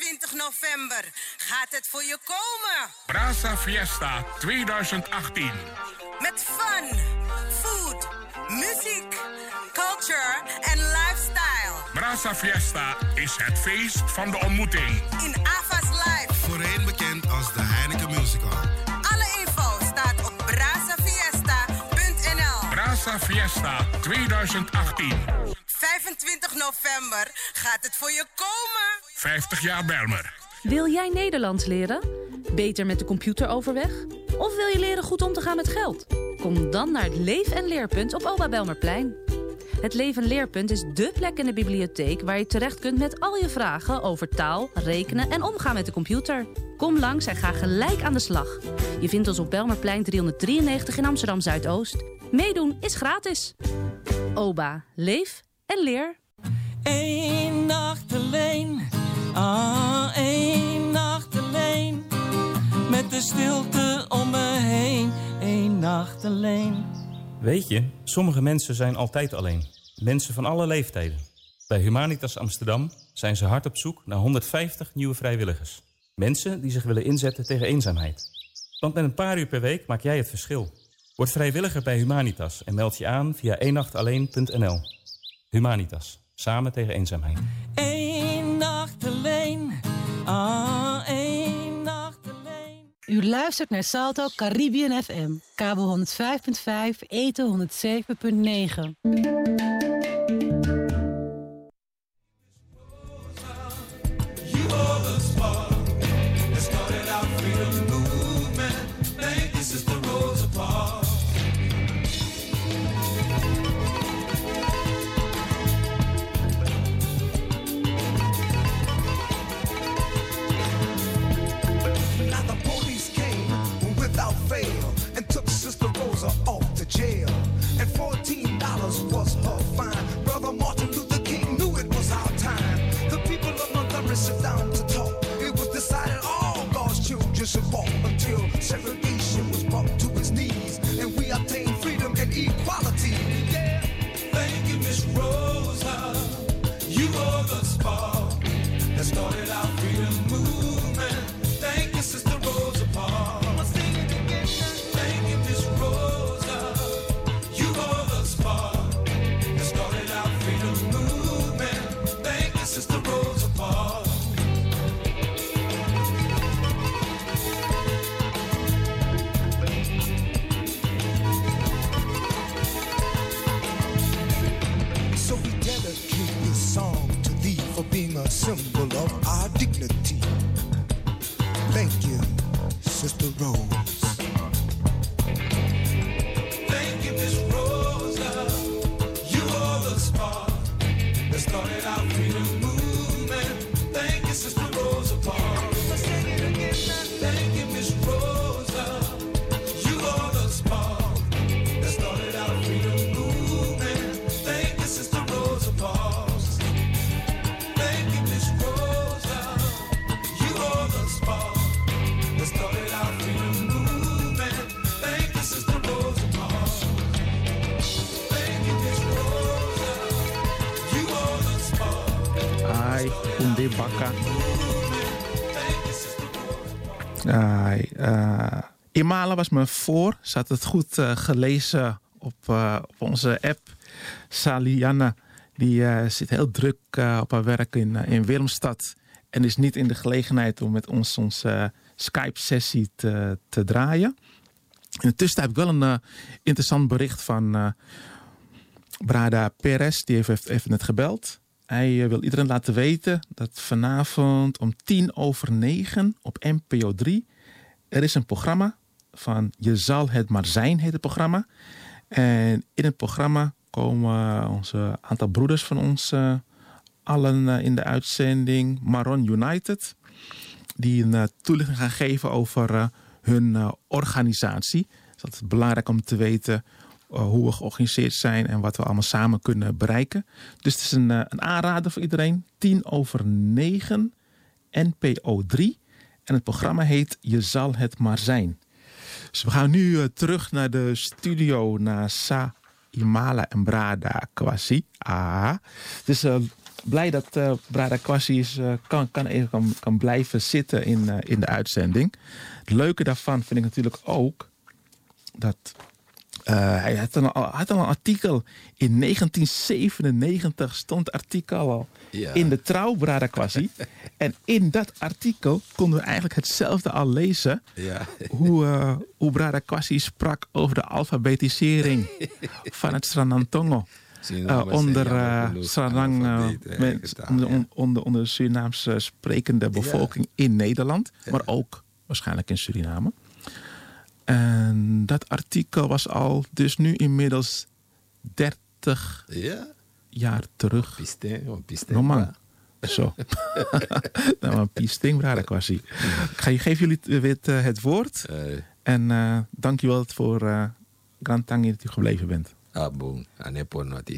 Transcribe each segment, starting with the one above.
25 november gaat het voor je komen. Brasa Fiesta 2018. Met fun, food, muziek, culture en lifestyle. Brasa Fiesta is het feest van de ontmoeting. In Ava's Live. Voorheen bekend als de Heineken Musical. Alle info staat op brasafiesta.nl. Brasa Fiesta 2018. 25 november gaat het voor je komen. 50 jaar Bijlmer. Wil jij Nederlands leren? Beter met de computer overweg? Of wil je leren goed om te gaan met geld? Kom dan naar het Leef- en Leerpunt op Oba Bijlmerplein. Het Leef- en Leerpunt is dé plek in de bibliotheek waar je terecht kunt met al je vragen over taal, rekenen en omgaan met de computer. Kom langs en ga gelijk aan de slag. Je vindt ons op Bijlmerplein 393 in Amsterdam Zuidoost. Meedoen is gratis. Oba, leef en leer. Eén nacht alleen, één nacht alleen. Met de stilte om me heen, één nacht alleen. Weet je, sommige mensen zijn altijd alleen. Mensen van alle leeftijden. Bij Humanitas Amsterdam zijn ze hard op zoek naar 150 nieuwe vrijwilligers. Mensen die zich willen inzetten tegen eenzaamheid. Want met een paar uur per week maak jij het verschil. Word vrijwilliger bij Humanitas en meld je aan via eenachtalleen.nl. Humanitas, samen tegen eenzaamheid. Eén nacht alleen, één nacht alleen. U luistert naar Salto Caribbean FM, kabel 105.5, eten 107.9. Jail, and $14 was her fine. Brother Martin Luther King knew it was our time. The people of Montgomery sit down to talk. It was decided all God's children should walk until segregation was brought to its knees, and we obtained freedom and equality. Yeah, thank you, Miss Rosa. You are the spark that started our freedom movement. Thank you, Sister Rosa Parks. Sister Rosa Parks. So we dedicate this song to thee for being a symbol of our dignity. Thank you, Sister Rose. Thank you, Miss Rosa. You are the spark that started our freedom movement. Thank you, Sister Rosa Parks. Let's sing it again now. Thank you, Miss Rosa. You are the spark that started our freedom movement. Thank you, Sister Rosa Parks. Thank you, Miss Rosa. You are the spark that started our freedom movement. Thank you, Sister Rosa Parks. Thank you, Miss Rosa. You are the spark. Ai, Unde Baka. Imala was me voor. Ze had het goed gelezen op onze app. Saliana, die zit heel druk op haar werk in Willemstad. En is niet in de gelegenheid om met ons onze Skype-sessie te draaien. In de tussentijd heb ik wel een interessant bericht van Brada Perez. Die heeft even net gebeld. Hij wil iedereen laten weten dat vanavond om 9:10 op NPO 3... er is een programma van Je zal het maar zijn, heet het programma. En in het programma komen onze aantal broeders van ons allen in de uitzending. Maron United, die een toelichting gaan geven over hun organisatie. Het is altijd belangrijk om te weten hoe we georganiseerd zijn en wat we allemaal samen kunnen bereiken. Dus het is een aanrader voor iedereen. 9:10, NPO 3. En het programma heet Je zal het maar zijn. Dus we gaan nu terug naar de studio, naar Sa, Imala en Brada Kwasi. Dus blij dat Brada Kwasi kan blijven zitten in de uitzending. Het leuke daarvan vind ik natuurlijk ook dat hij had al een artikel. In 1997 stond het artikel al in de Trouw, Brada Kwasi. En in dat artikel konden we eigenlijk hetzelfde al lezen. Ja. Hoe Brada Kwasi sprak over de alfabetisering van het Sranantongo. Onder de Surinaamse sprekende bevolking in Nederland. Maar ook waarschijnlijk in Suriname. En dat artikel was al dus nu inmiddels 30 jaar terug. Pisting. Zo. Nou, een pisting, Brada Kwasi. Ik geef jullie weer het woord. En dank je wel voor Grand Tangi dat u gebleven bent. Boom. Aneponoti.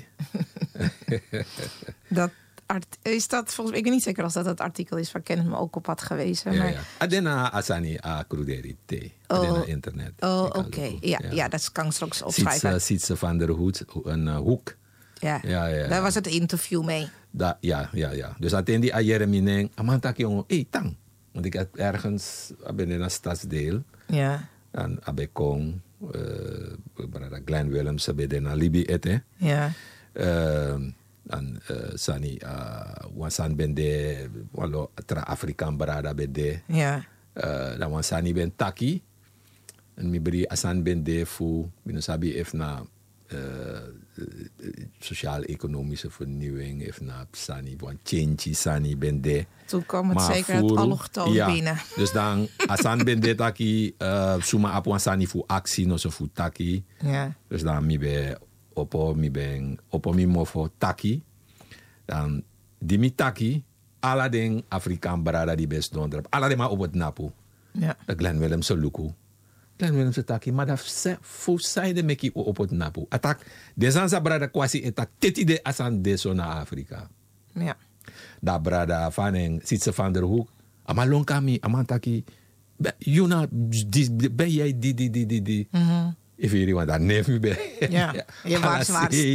Is dat volgens mij, ik weet niet zeker als dat het artikel is waar Kenneth me ook op had gewezen. Maar... Adena Asani a Cruderite. Adena internet. Oké. Ja, dat kan ik straks opschrijven. Sietse van der Hoed, een hoek. Ja. Daar was het interview mee. Ja. Dus atendi a Jeremineng, amantak jongen, tang. Want ik had ergens, ben in een stadsdeel. Ja. En Abekong, Glenn Willems, ben in Libi ete. Ja. En sani wansan bende walo tra Afrikaan barada bende. Ja. Dan wansani ben taki. En mi bri asan bende fu binosabi efna sociaal-economische vernieuwing efna sani wan change sani bende. Toen kwam het zeker het allochtoon binnen. Dus dan asan bende taki suma ap wansani fu actie no so fu taki. Ja. Dus dan mi be opo mi mofo taki. Dan die mi taki, ala den Afrikaan barada die best donderop. Ala den maar op het napu. Ja. De Glenn Willems luku. Glenn Willems taki, maar dat fu saide meki op het napu. Atak, desansa barada kwasi etak teti de asan deso na Afrika. Ja. Da barada van en Sietse van der Hoek. Ama lonkami, ama taki. Juna, ben jij die. If you want that name be. Ja, je was.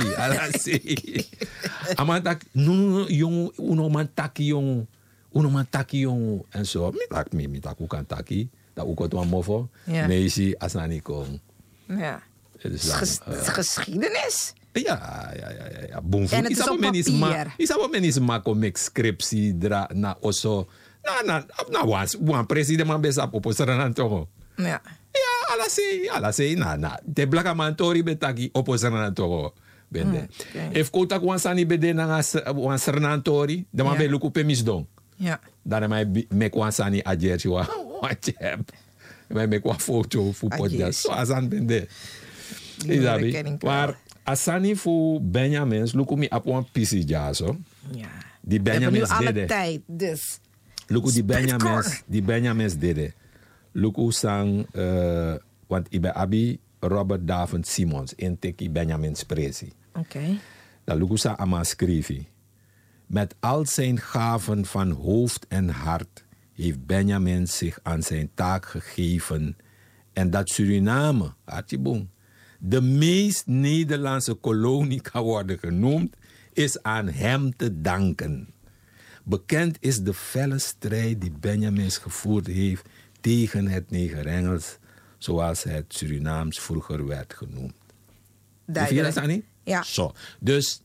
Amantak no jong uno man taki jong en zo. Mi tak kan taki. Dat ook wat mofo. Meisi asani kom. Ja. Geschiedenis. Ja. Bonfu. En het is op papier. Isabo menis mako mek scriptie dra na oso. Na wan president man besa op Sranantongo. Ja. Ja, ala sei na. De blaka mantori betaki opposana togo bende. If kota kwansani bede na wan Sranantori, de man be luku pe misdong. Ja. Dan mij me kwansani ajersi wa chep. Mij me kwa foto fu podcast. So asan bende. Isabi. Maar asani fu Benjamins luku mi ap wan pisi jaso. Ja. Die Benjamins dede. We hebben nu alle tijd, dus. Luku die Benjamins dede. Luku sang, want ibe abi Robert David Simons en teki Benjamin Spresi. Oké. Dat Luku sang ama schreef. Met al zijn gaven van hoofd en hart heeft Benjamin zich aan zijn taak gegeven. En dat Suriname, Archibong, de meest Nederlandse kolonie kan worden genoemd, is aan hem te danken. Bekend is de felle strijd die Benjamin gevoerd heeft tegen het Negerengels, zoals het Surinaams vroeger werd genoemd. Duidelijk. Vind je dat niet? Ja. Zo. Dus,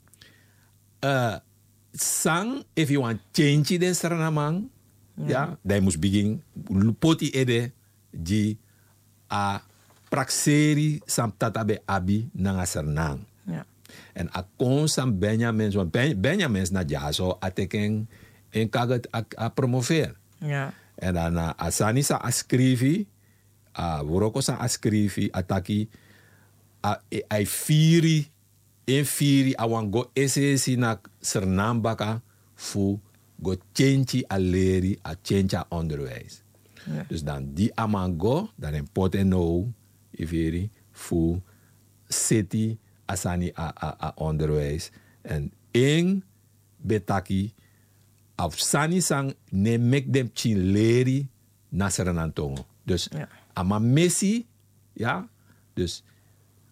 sang, if you want change de Surinamang, ja, dan moest begin, poti ede, die a praxeri sam tatabe abi nanga Suriname. Ja. En a kon sam Benjamin, want Benjamin na jaso ateken en kaget a promover. Ja. En dan asani sa ascrivi, woroko sa ascrivi, ataki, ai firi, awan go esesi na Sernambaka, fu go change a leri, a change a onderwijs. Ja. Dus dan die amango, dan een poten no, ifiri, fu city, asani a onderwijs. En één betaki, af sani sang ne mek dem chin leri na Sranantongo. Dus ama Messi, ja, dus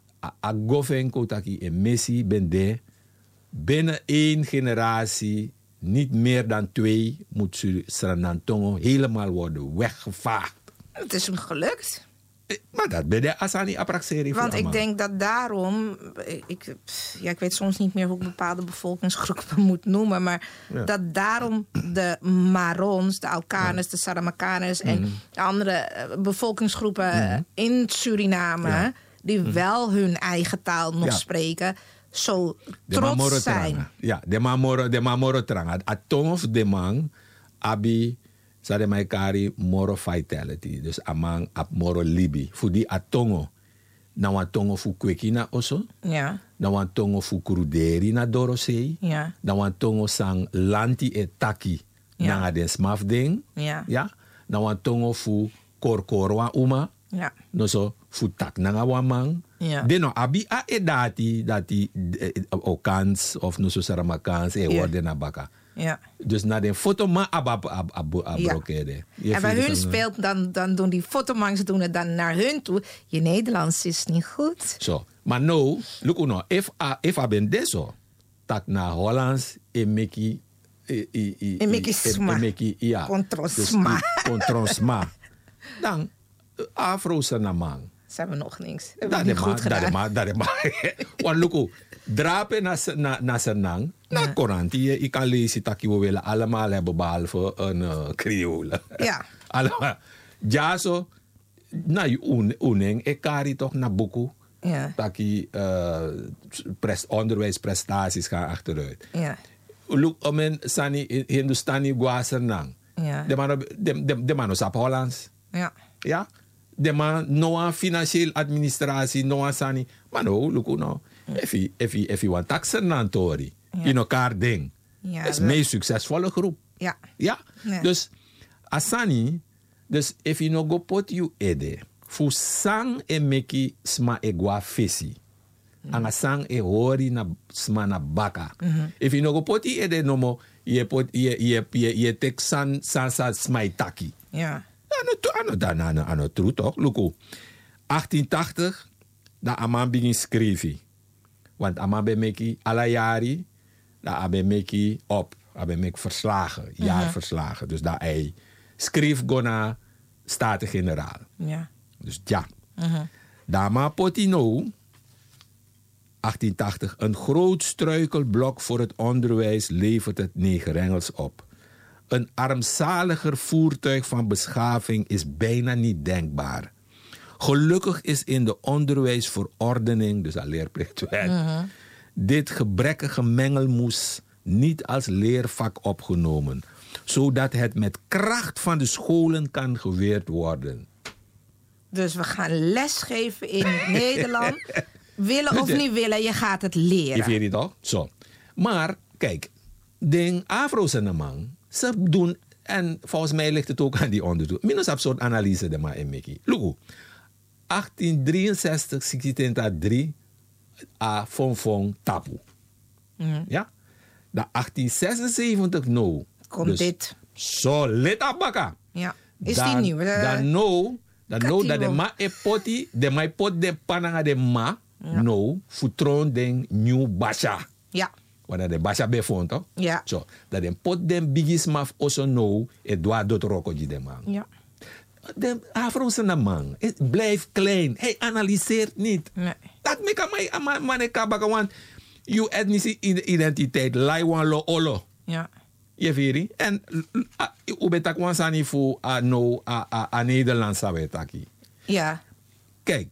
a goven kotaki en Messi ben de binnen één generatie niet meer dan 2 moet Suriname helemaal worden weggevaagd. Het is hem gelukt. Maar dat ben je Asani appraxering. Want ik denk dat daarom... Ik weet soms niet meer hoe ik bepaalde bevolkingsgroepen moet noemen. Maar dat daarom de Marons, de Aukaners, de Saramakaners... en de andere bevolkingsgroepen in Suriname... die wel hun eigen taal nog spreken... zo trots zijn. Ja, de mamoro tranga. Atong of de man, abi... Sade mai kari moro vitality. Dus amang ap moro libi. Voor die atongo. Na wan tongo fu kwekina oso. Ja. Na wan tongo fu kruderi na dorosei. Ja. Na wan tongo sang lanti e taki. Ja. Na den smafding. Ja. Ja. Na wan tongo fu korkorwa uma. Ja. No so fu tak na wan mang. Ja. Deno abi a e dati Okans of no so Saramakans e hoorde na baka. Ja. Dus na de foto maar abrokeren. En bij hun speelt dan doen die fotomangs doen het dan naar hun toe. Je Nederlands is niet goed. Zo. Maar nou, look nou, if I ben deso, tak na Hollands en meki sma. Ja. Contronsma. Dan Afro-se namang. Ze hebben nog niks. Dat is goed gedaan. Dat is maar. Want look, drapen na Senang. Na Korantie, ik kan lezen dat we willen allemaal hebben behalve een Creole. Ja. Allemaal. Ja, zo. Na je uning, ik kari toch naar boeken. Ja. Dat je onderwijsprestaties gaan achteruit. Ja. Look, men sani Hindustani gua Senang. Ja. De man op Hollands. Ja. Ja. De man no financiële administratie, no sani. Maar no, look nou. If you want taxen aan Tori. In elkaar ding. Ja, dat is de meest succesvolle groep. Ja. Ja. Ja. Dus Asani, dus if you no go put you ede, fu sang e meki sma e gua fesi. Anga sang e hori na sma na baka. If you no go put you ede no mo, je tek san sa sma taki. Ja. Ano true toch? Luko. 1880, da aman begin schrijven. Want aman ben meki alle jaren, da aben meki op, aben meki verslagen, jaarverslagen. Dus daar hij schreef gona Staten-Generaal. Ja. Dus ja. Dama Potino, 1880, een groot struikelblok voor het onderwijs levert het Negerengels op. Een armzaliger voertuig van beschaving is bijna niet denkbaar. Gelukkig is in de onderwijsverordening, dus al leerplichtwet, dit gebrekkige mengelmoes niet als leervak opgenomen, zodat het met kracht van de scholen kan geweerd worden. Dus we gaan lesgeven in Nederland. Willen of niet willen, je gaat het leren. Je weet het toch? Zo. Maar, kijk, de Afro's en de man, ze doen, en volgens mij ligt het ook aan die onderzoek, minus een soort analyse de maar in Mickey. Look, 1863, 1603, a Fonfong tapu. Ja? Da 1876, no. Komt dus, dit. Zo, let abaka. Ja. Is die nieuw? Dan no, dat de ma e poti, de ma pot de pananga de ma, no, futron den new basha. Ja. Wanneer de basha bevond, toch? Ja. Zo, dat de pot den bigis maf also no, et doa dot rokoji de man. Ja. De Afro's en de man, het blijft klein. Hij analyseert niet. Nee. Dat meka mij maneka baka, want je etnische identiteit, laiwan lo olo. Ja. Je weet het? En u bent ook wansani voor Nederland sabetaki. Ja. Kijk,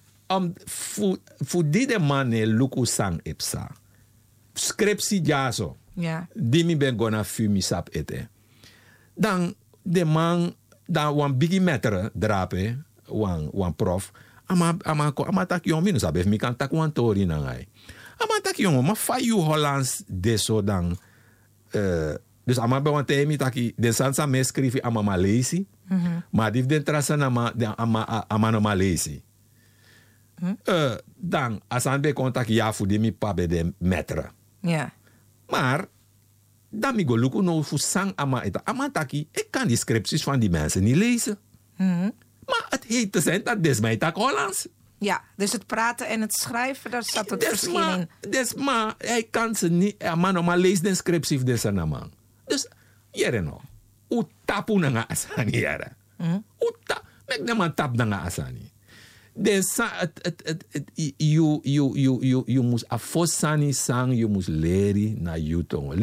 voor die de mannen luku sang epsa. Scriptie jaso. Ja. Die mi ben gonna fumi sap ete. Dan de man, dan wan bigi metre drape, wan prof. Ama tak jong minus abef mi kan tak wan tori nangai. Ama tak jong, ma fa you Hollands deso dan. Dus ama be wan temi taki de sansa me skrivi ama Malesi. Maar die den trasa na ama no Malesi. Dan asan be kontak ja fu de mi pa be de metre. Ja. Maar dan mi go luku no fu sang ama eta. Ama taki, ik kan die scripties van die mensen niet lezen. Maar het heet te zijn dat des mij tak Hollands. Ja, dus het praten en het schrijven, daar zat het verschil in. Maar hij kan ze niet, maar lees de scriptie van deze man. Dus, jere no. U tapu nanga asani jere. Mek de man tap nanga asani. You moest afosani sang, you moest leren na jutong.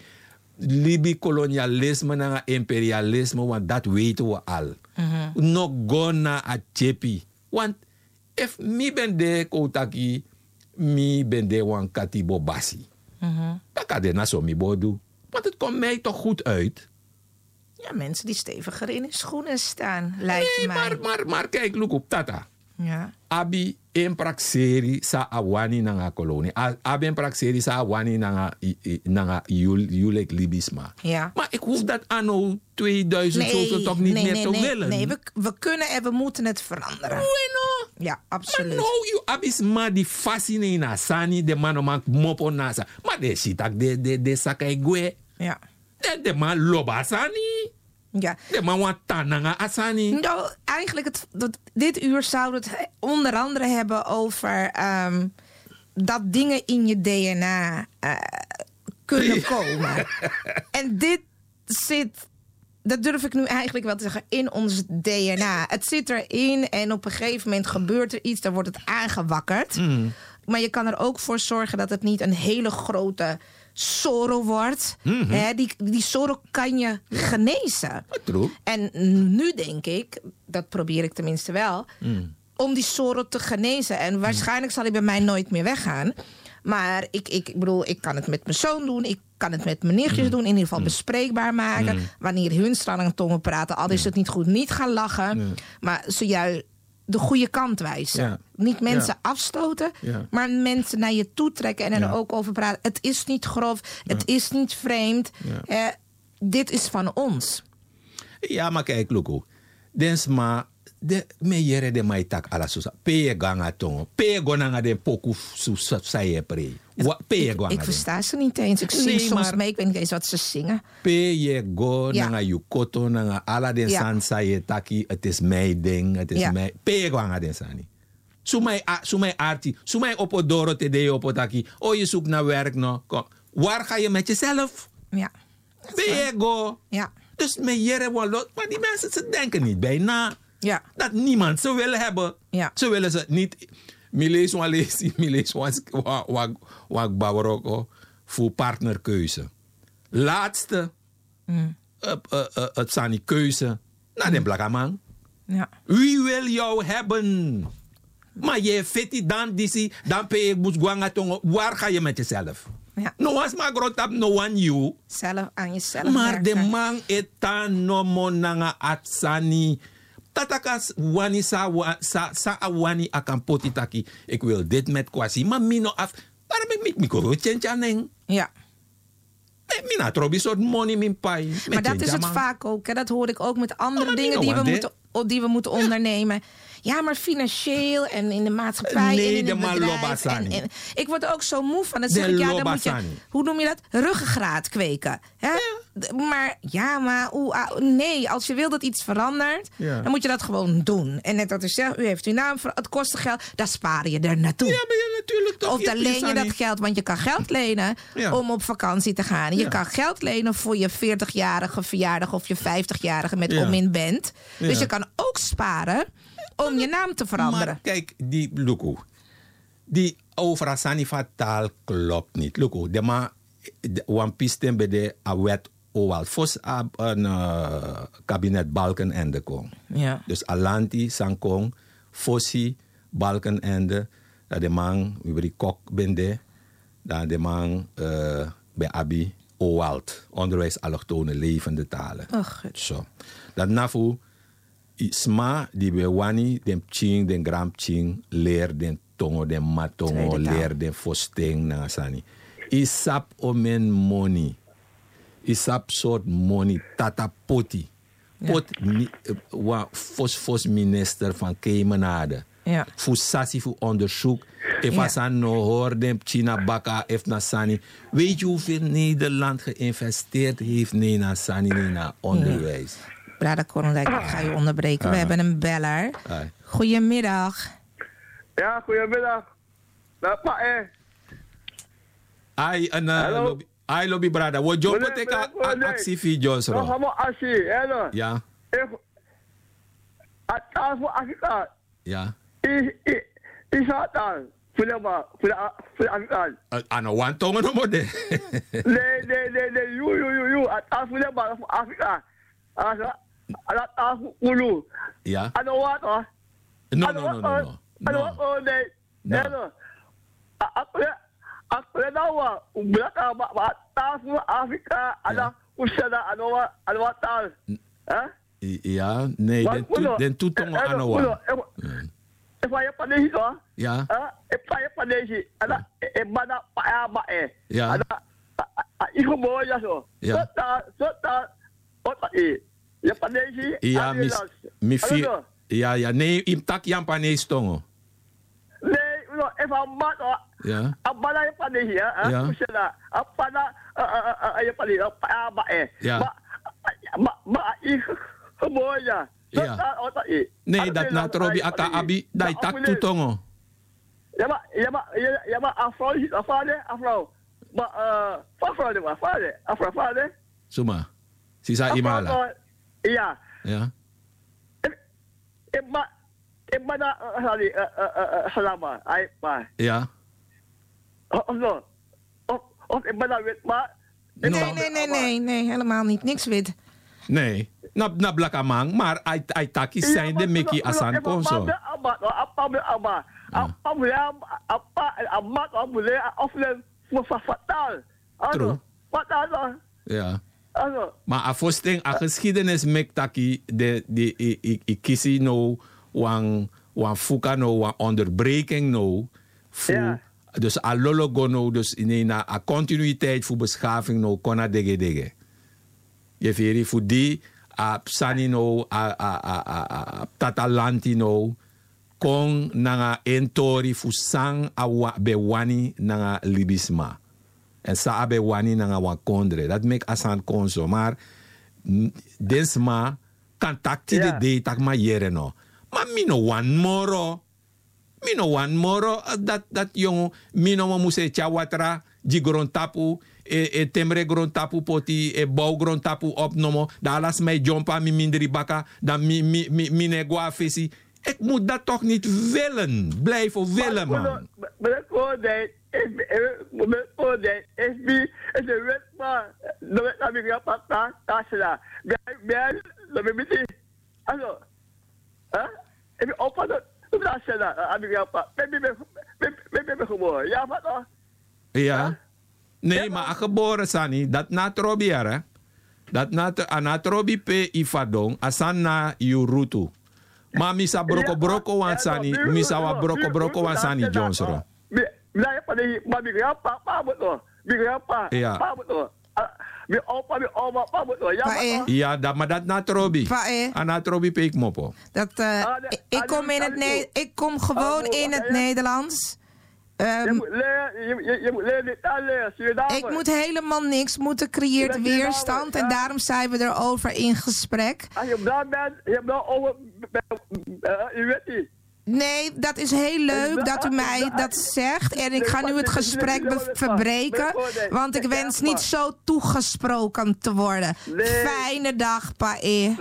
Libi kolonialisme nanga imperialisme, want dat weten we al. No gonna a chepi. Want if mi ben de koutaki, mi ben de wan katibo basi. Dan kan de na zo mi bodu. Want het komt mij toch goed uit. Ja, mensen die steviger in hun schoenen staan, lijkt mij. Maar kijk, look op tata. Ja. Abi in praxeri sa awani nanga kolonie. Abi in praxeri sa awani nanga julek libisma. Ja. Maar ik hoef dat anno 2000 zoveel toch niet meer te willen. Nee, we kunnen en we moeten het veranderen. Bueno. Ja, absoluut. Maar nou, abisma die fascine na sani, de man omak mopo nasa. Maar de sitak de sakai gwe. Ja. De man loba sani. Ja. De man want tananga asani. Nou, eigenlijk dit uur zouden we het onder andere hebben over dat dingen in je DNA kunnen komen. En dit zit, dat durf ik nu eigenlijk wel te zeggen, in ons DNA. Het zit erin en op een gegeven moment gebeurt er iets, dan wordt het aangewakkerd. Maar je kan er ook voor zorgen dat het niet een hele grote Soro wordt. Die Soro kan je genezen. True. En nu denk ik, dat probeer ik tenminste wel, om die Soro te genezen. En waarschijnlijk zal hij bij mij nooit meer weggaan. Maar ik bedoel, ik kan het met mijn zoon doen. Ik kan het met mijn nichtjes doen. In ieder geval bespreekbaar maken. Wanneer hun stralende tongen praten, al is het niet goed, niet gaan lachen. Maar zojuist de goede kant wijzen. Ja. Niet mensen afstoten, maar mensen naar je toe trekken en er ook over praten. Het is niet grof, het is niet vreemd. Dit is van ons. Ja, maar kijk, Luko. Densma, de meyere de maitak ala susa. Peye ganga tongo. Peye gonanga de poku saye pre. Ik versta ze niet eens. Ik zing soms mee, ik weet niet eens wat ze zingen. Peye go nanga yukoto nanga ala den san saye taki. Het is mijn ding, het is mijn. Peye ganga den sani. Sumai arti, sumai opodoro te de opotaki. Oh, je zoekt naar werk no. Kom. Waar ga je met jezelf? Ja. Peye go. Ja. Dus meyere walot, maar die mensen ze denken niet bij na. Ja. Dat niemand ze willen hebben. Ja. Ze willen ze niet. Milees wak bawaroko voor partnerkeuze. Laatste. Het zijn die keuze. Naar de blakaman. Ja. Wie wil jou hebben? Maar je feti dan disi, dan pe ik moet guanga tongo. Waar ga je met jezelf? Ja. No one's maar groot up, no one you. Zelf aan jezelf maar werken. de man etan no monanga atsani. Tatakas wani sa awani akan potitaki. Ik wil dit met kwasi. Maar mino af. Waarom ik mi koro tjentjaneng? Ja. Mina trobi soort money min pai. Maar dat is het vaak ook. Hè? Dat hoor ik ook met andere dingen die we moeten ondernemen. Ja, maar financieel en in de maatschappij. Nee, en in de het man bedrijf. lobasani. En ik word ook zo moe van. Dan zeg ik, dan moet je, hoe noem je dat? Ruggengraat kweken. Hè? Maar nee, als je wil dat iets verandert, dan moet je dat gewoon doen. En net wat u zegt, u heeft uw naam, het kost geld, daar spaar je er naartoe. Ja, maar ja, natuurlijk toch. Of dan leen je dat geld, want je kan geld lenen om op vakantie te gaan. Je kan geld lenen voor je 40-jarige verjaardag of je 50-jarige met Omin bent. Dus je kan ook sparen om je naam te veranderen. Maar kijk, die Luko, die over Sanifa taal klopt niet. Luko, de ma wan pisten bij de wet owal fos een kabinet Balkenende kon. Ja. Dus Alanti, Sankong, Fossi, Balkenende, dat de man wie kok bende, dat de man bij Abi Owald, onderwijs allochtone levende talen. Zo. Dat nafu Isma die we wani den ching den gram ching leer den tongo den matongo leer den fosteng na sani. Isap omen money. Isap soort money tata poti. Pot fos minister van Kemenade. Ja. Voor sassi voor onderzoek. If ja. No hoorde China baka if na sani. Weet je hoeveel Nederland geïnvesteerd heeft na sani na onderwijs? Brada Korendijk, ik ga je onderbreken. We hebben een beller. Goedemiddag. Ja, goedemiddag. I lobby brada. Wo jompo teka actie fi Jos ro. Hamo actie, hè? Ja. Voor Afrika. Ja. Is dat dan? Voor de Afrikaan. Ano wan tongen no mo de. Nee. You. Voor Afrika. Als Ulu. Ja. Ano wat hoor? No. Ano wat nee. Nee. Aku tahu, belakang tahu Afrika ada usaha ano wat tahu. Ja, nee, den toetongo ano wa. Saya pada itu. Ja. Saya pada itu. Ada mana pak Ja. Ada iku boya so. Ja. Sota ya pada itu. Ja, mi fi. Ja, nee, imtak yang panes tongo. Nee, no, even mat. Ja. Apa yang pada itu ya? Usaha. Apa ya pada itu pak Ja. Ma iku boya. Ja. Nee, dat na trobi aka abi dai tak tutongo. Ja, maar afro. Afro. Suma. Sisa imala. Iya. Ja. Emma na salama. Ai pa. Ja. Of emma na wit ma. Nee, helemaal niet. Niks wit. Nee. Na blakamang, maar ai taki zijn de meki asan konso. True. Ja. Maar a fosting a geschiedenis mek taki de kisi no wan fuka no wan onderbreking no fu dus a lologo no dus in a continuïteit fu beschaving no kona dege. Je veri fu die a Psani no, a Tatalanti no, kong nanga entori fu sang a bewani nanga libisma. En sa a bewani nanga wakondre. Dat make asan konso. Maar desma kan takti de day tak ma yere no. Maar mino wan moro. Dat jongo, mino mo muse chawatra, jigron tapu, temre gron tapu poti, bouw gron tapu opnomo, da las mij jompa mi minderi baka, dan mi negua fesi. Ik moet dat toch niet willen, blijven willen, man. Ja. Nee, maar geboren Sani, dat na trobi hè. Dat na trobi pe ifadong, asan na yurutu. Maar misa broko wan Sani, misa wa broko wan Sani Johnson. Ja. Ja, maar dat na trobi. Na trobi pe ik mopo. Ik kom gewoon in het Nederlands. Ik moet helemaal niks, moeten creëert weerstand en daarom zijn we erover in gesprek. Nee, dat is heel leuk dat u mij dat zegt en ik ga nu het gesprek verbreken, want ik wens niet zo toegesproken te worden. Fijne dag, Pae.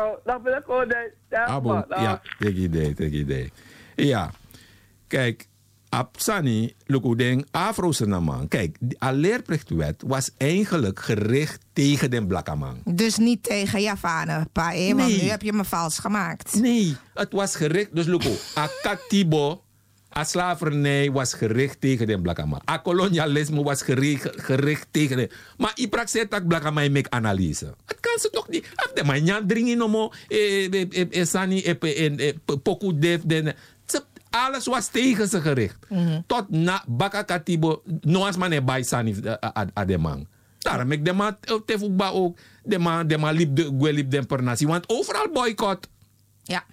Abo, ja, take idee. Ja, kijk. Apsani, Lukudeng, Afro-Senaman. Kijk, de leerplichtwet was eigenlijk gericht tegen de blakkaman. Dus niet tegen Javane, Pae, want nu heb je me vals gemaakt. Nee, het was gericht, dus Luku, Akatibo, a slavernij was gericht tegen de blakkaman. A kolonialisme was gericht tegen de... Maar i praxetak blakkaman make analyse. Het kan ze toch niet... Af de man dringen nomo, Sani, poku def, alles was tegen ze gericht. Tot na Baka Katibo, noas man e bij Sani a de man. Daarom ik de man te voetbal ook, de man liep den per natie. Want overal boycott. Ja.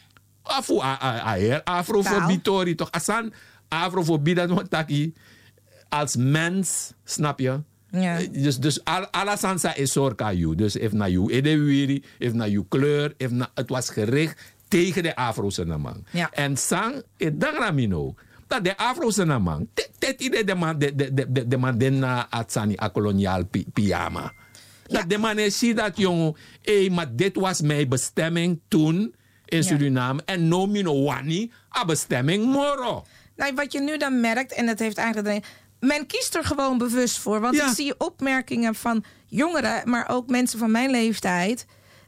Afrofobie toch. Asan afrofobie dat moet taki als mens, snap je? Ja. Dus alles aan sa is zorka you. Dus if na you edewiri, if na you kleur, het was gericht tegen de Afro-Senaman. Ja. En sang, danramino. Dat de Afro's na man. Tet idee de man den na atsani a koloniaal pyjama. Dat de man ziet dat jongen, maar dit was mijn bestemming toen in Suriname. En no mino wani, a bestemming moro. Nou, wat je nu dan merkt, en dat heeft eigenlijk... Men kiest er gewoon bewust voor. Want ik zie opmerkingen van jongeren, maar ook mensen van mijn leeftijd.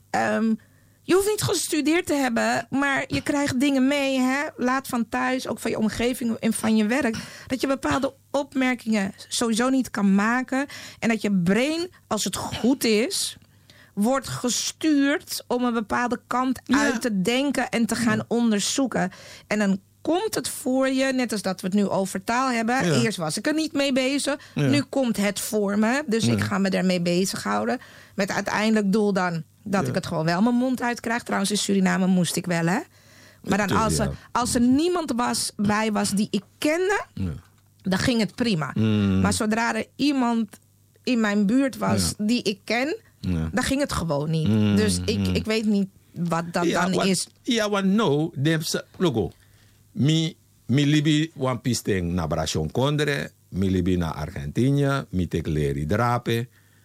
Je hoeft niet gestudeerd te hebben, maar je krijgt dingen mee. Hè? Laat van thuis, ook van je omgeving en van je werk. Dat je bepaalde opmerkingen sowieso niet kan maken. En dat je brain, als het goed is, wordt gestuurd om een bepaalde kant uit te denken en te gaan onderzoeken. En dan komt het voor je, net als dat we het nu over taal hebben. Ja. Eerst was ik er niet mee bezig. Ja. Nu komt het voor me. Dus ik ga me ermee bezighouden. Met uiteindelijk doel dan dat ik het gewoon wel mijn mond uit krijg. Trouwens, in Suriname moest ik wel, hè. Maar dan als er niemand bij was die ik kende, dan ging het prima. Maar zodra er iemand in mijn buurt was die ik ken, dan ging het gewoon niet. Dus ik weet niet wat dat dan is. Ja, want no, logo. Mi libi wan pisteng na Brasjon Kondre, mi libi na Argentinië, mi tek leri drape.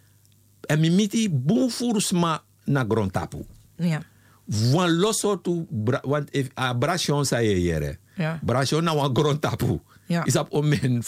En mi miti boom furusma na grondtapu. Ja. Wan loso tu, want Brasjon sa je jere. Ja. Brasjon na wan grondtapu. Ja. Is op omen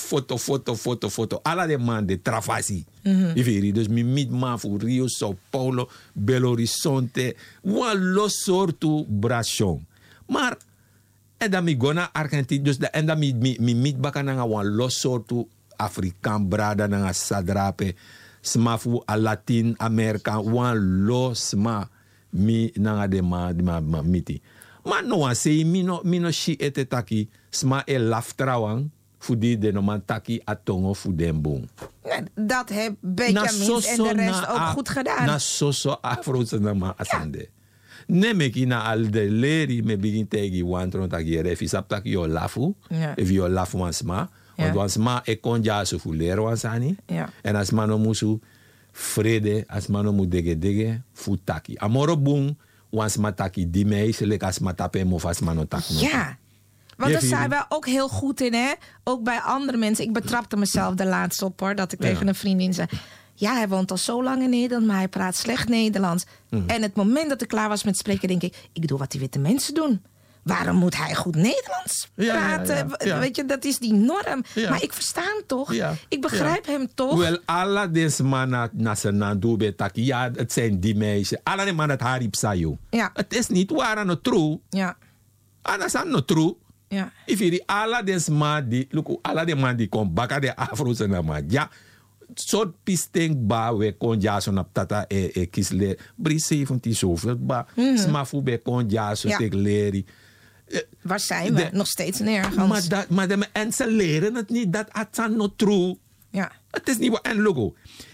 foto. Alla de man de trafasi. Iveri, dus mi mit man fu Rio, Sao Paulo, Belo Horizonte. Wan loso tu Brasjon. Maar en dan mi go naar Argentinië. Dus en dan mi meet baka na wan los soortu Afrikaan brada na sadrape. Sma fu a Latin Amerika wan los ma mi na de ma miti. Maar no wan sei mi no shi ete taki sma e laftrawang fu di de no man taki atongo fu den boom. Dat heb Benjamin en de rest ook goed gedaan. Na soso Afro's na ma asande. Nemeki na al de leri me begin tegi wantron tak je refi sap tak yo lafu. If yo lafu wansma. Want wansma e konja so fu lero wansani. En as mano musu vrede, as mano mu dege fu taki. Amoro boom wansma taki di meis lek as matape mo fas mano tak. Ja. Want daar zijn we ook heel goed in, hè? Ook bij andere mensen. Ik betrapte mezelf de laatste op, hoor. Dat ik tegen een vriendin zei, ja, hij woont al zo lang in Nederland, maar hij praat slecht Nederlands. En het moment dat ik klaar was met spreken, denk ik doe wat die witte mensen doen. Waarom moet hij goed Nederlands praten? Ja. Weet je, dat is die norm. Ja. Maar ik versta hem toch? Ja. Ik begrijp hem toch? Wel, alle deze mannen na zijn dobe taki, ja, het zijn die meisjes. Alle die mannen het harip sayo. Ja. Het is niet waar aan het true. Ja. En dat is aan het true. Ja. If je alle deze mannen die, look, alle die mannen die komen bakken de Afro's en dan ja. Soort pisting ba we kon jaso na tata kisle bri 17 zoveel ba smafu be kon jaso tek leri. Waar zijn we? Nog steeds nergens. En ze leren het niet dat het no true. Ja. Het is niet wat. En logo.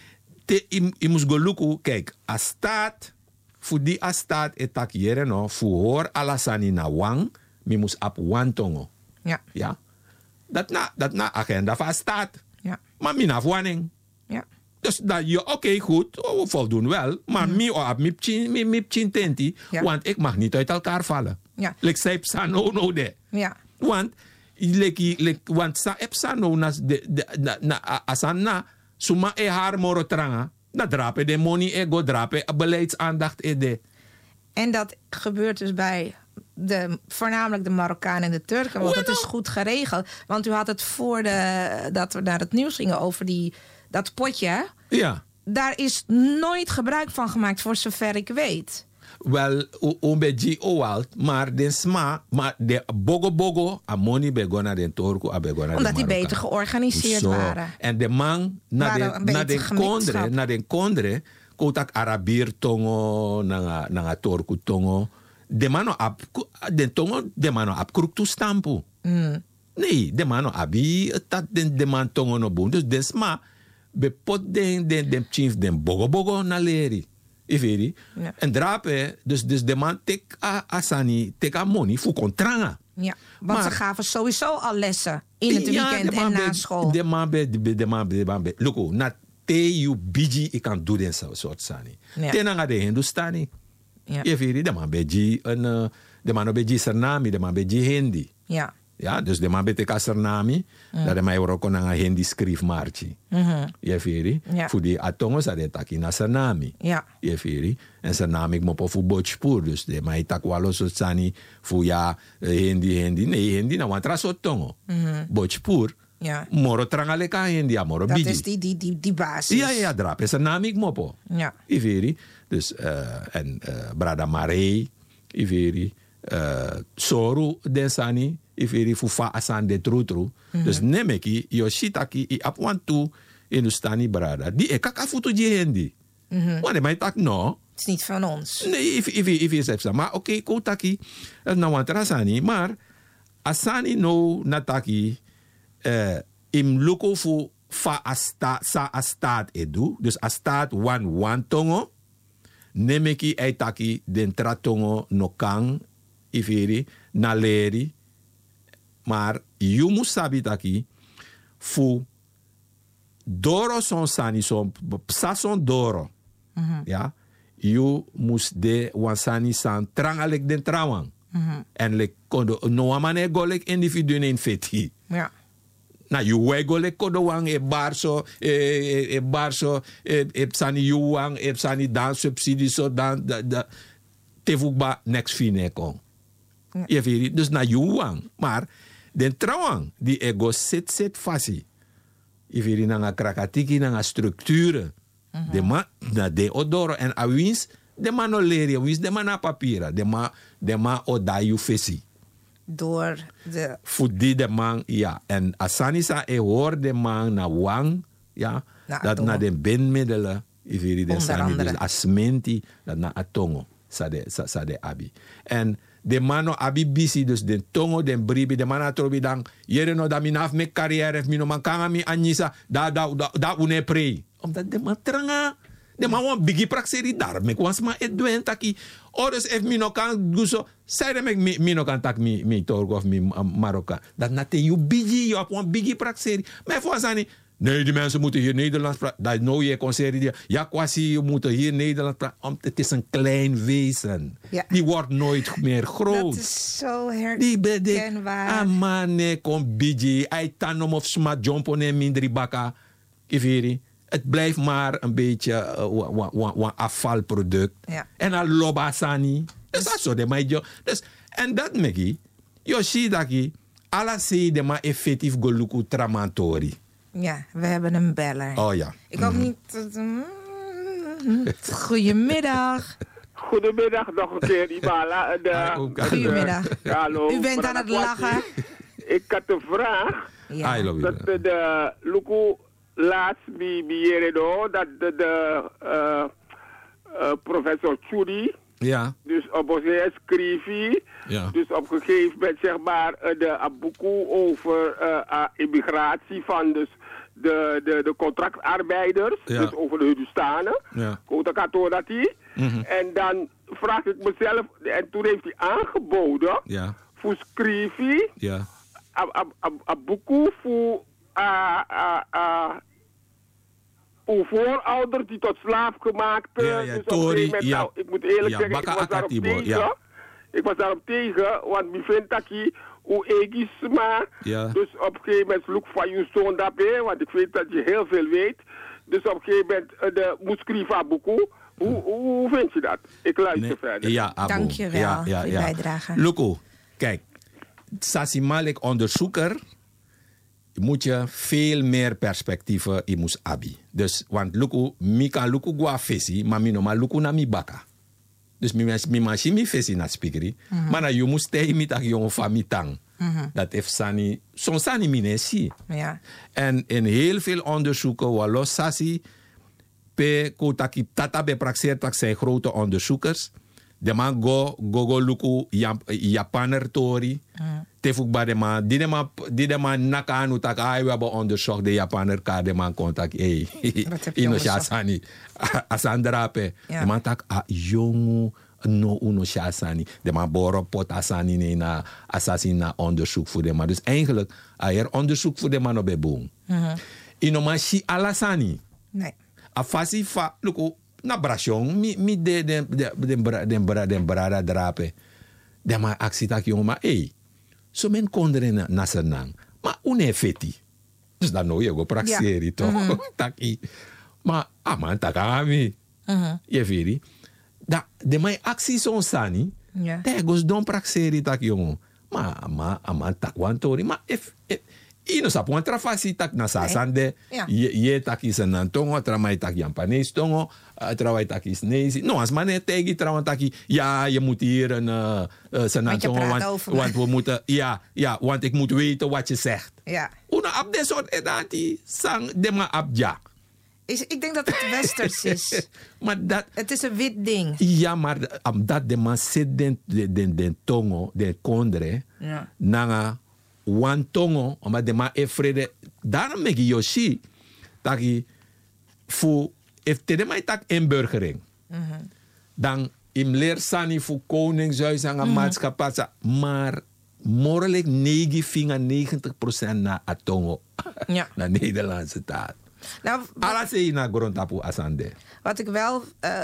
Je moet go look. Kijk, a staat voor die a staat etakieren no voor hoor alasani na wang mi mus ap wantongo. Ja. Ja. Dat na agenda van staat. Ja. Maar mina warning. Ja. Dus dat je, oké, goed, we voldoen wel. Maar mi tenti, want ik mag niet uit elkaar vallen. Ja. Like say no de. Ja. Want want sa epsano na asana suma e haar moro tranga. Dat drape de money ego drape beleidsaandacht de. En dat gebeurt dus bij voornamelijk de Marokkanen en de Turken. Want het is goed geregeld. Want u had het dat we naar het nieuws gingen over dat potje. Ja. Daar is nooit gebruik van gemaakt, voor zover ik weet. Wel, onbeji oalt, maar de sma, maar de bogo, amoni begona de torku, abegona. Omdat die beter georganiseerd waren. En de man, na de kondre, kotak Arabier tongo, na torku tongo. De mano ap kruk tu stampu. Nee, de mano abi, dat de man tongo no boom. Dus de sma, bepot den chief den bogo na leri. Iferi. Ja. En drape, dus de man tek asani, tek a money, fu kontranga. Ja, want ze gaven sowieso al lessen in het weekend en na school. De man be. Look, na te you biji, ik kan doen den soort sani. Tenanga de Hindustani. Ja. Iferi, de man beji, de man beji Sernami, de man beji Hindi. Ja. Ja, dus de man betekent Sernami. Dat de mij ook een Hindi schrijf marchi. Je veri. Voor die atongo sa de taki na Sernami. Ja. Je veri. En Sernami ik mopo voor Bojpur. Dus de mij tak walo so sani voor ja Hindi. Nee, Hindi na wantra so tongo. Bojpur. Ja. Moro trangaleka Hindi, moro Dat biji. is die basis. Ja, drap. En Sernami ik mopo. Ja. Je veri. Dus en Brada Marei. Je veri. Soru densani. Iferi fufa asan de trutru. Dus nemeki, yoshitaki, i apwantu in ustani brada. Die ekaka futu jehendi. Want mij tak no. Het is niet van ons. Nee, if je zegt, maar oké, kotaki, nou want rasani, maar asani no nataki, im luko fu fa sa astat edu, dus astat wan tongo, nemeki eitaki den tratongo no kang, iferi, na leri, maar you moet sabi taki fu doro son sani son psa son doro. Ja, you moest de wansani san trangalek den trawang. En lek kondo no amane golek individu in feti. Ja. Na you we golek kondo wang e barso e psani you wang e psani dan subsidie so dan da tevukba next fine kon. Je weet dus na you wang, maar den trouwang die ego sit fasi. Je weet na krakatiki na structuren. De man na de odoro en awins de man no leria, wins de man na papira, de man odayu fesi. Door de Fudi de man ja en asanisa e hoor de man na wang ja dat na de benmiddelen je weet de sani dus asmenti dat na atongo sa de abi en de mano abi bisi dus de tongo den bribi de mana trobi dan yere no da minaf me carrière mi no man kanga mi anisa da une prei omdat de man tranga de man wan bigi praxeri dar me kwans ma edwen taki others if mi no kan guso say de mi no kan tak mi torgo of mi Marokka dat na te you bigi you wan bigi praxeri me fosani. Nee, die mensen moeten hier Nederlands praten. Dat nou je concert. Ja, quasi, je moet hier Nederlands praten. Het is een klein wezen. Ja. Die wordt nooit meer groot. Dat is zo herkenbaar. Amane, kom biji. Aitanom of smat jompo ne mindri baka. Kiviri. Het blijft maar een beetje afvalproduct. Ja. En al lobasani. Dus dat zo de mij. Dus en dat meki. Je ziet dat je. Alla zie de maar effectief goluku tramantori. Ja, we hebben een beller. Oh ja. Ik hoop niet... Goedemiddag. Goedemiddag nog een keer, Ibala. Goedemiddag. Hallo. U bent aan het lachen. Ik had een vraag. Ja. Dat de Luku laatst dat de professor Chudi. Ja. Dus op onze schrijfie. Ja. Dus op een gegeven moment zeg maar de boek over immigratie van dus de contractarbeiders. Ja. Dus over de Hindustanen. Ja. En dan vraag ik mezelf, en toen heeft hij aangeboden ja. voor schrijfie. Ja. Een boek voor uw voorouders die tot slaaf gemaakt. Ja, dus Tori, moment, ja. nou, ik moet eerlijk zeggen, ik was daarop tegen. Ja. Ik was daarop tegen, want mi vind dat je uw egisma. Ja. Dus op een gegeven moment look van je zoon daarbij, want ik weet dat je heel veel weet. Dus op een gegeven moment de Muskriva Boekoe. Hoe vind je dat? Ik luister verder. Ja, dank je wel voor je bijdrage. Luko, kijk, Sassi Malik onderzoeker. Moet je veel meer perspectieven in moest abi. Dus, want Luku, mika Luku gua fesi, maar minoma Luku na mi baka. Dus mi machine fesi na speakeri, maar na you moest tegen mi tak jonge famitang. Dat heeft sani, son sani minesi. Ja. En in heel veel onderzoeken, walo sasi, pe kotaki tata be praxeer tak zijn grote onderzoekers. De man go Luku Japaner tori. Tefuk ba de man, die de man naka anu tak we hebben onderzocht de Japaner ka de man contact ino shasani asandrape de man tak jongu no uno shasani de man boro pot asani ne na assassin onderzoek voor de man dus eigenlijk er onderzoek voor de man op boom ino man shi alasani nee afasi fa luko na brachong mi de brada drape de man actie tak jongu maar So men konderen na senang. Maar une feti. Dus dan nou je go praxeri toch? Taki. Maar aman takami. Je veri. Da de mai actie zo'n sani. Ja. Daar gos don praxeri tak jongen. Maar aman tak wantori. Maar if ino sa puan trafasi tak na sasande. Ja. Je tak is een tongo, tramai tak Japanees tongo, trawai tak is Nezi. No, als man tegi trawan taki, ja, je moet hier een zijn tongo, want we moeten, ja, want ik moet weten wat je zegt. Ja. Una ab de soort edati sang de ma abja. Ik denk dat het westers is. Maar dat, het is een wit ding. Ja, maar dat de man zit den tongo, de kondre, ja. Nanga wan tongo, omdat de man efrede. Daarom make je yoshi, dat je voor, if de man tak inburgering, dan im leer sani voor koningshuis en maatschappij, maar morelijk 90% naar atongo, ja. naar Nederlandse taal. Nou, alles is naar grondtapu asande. Wat ik wel...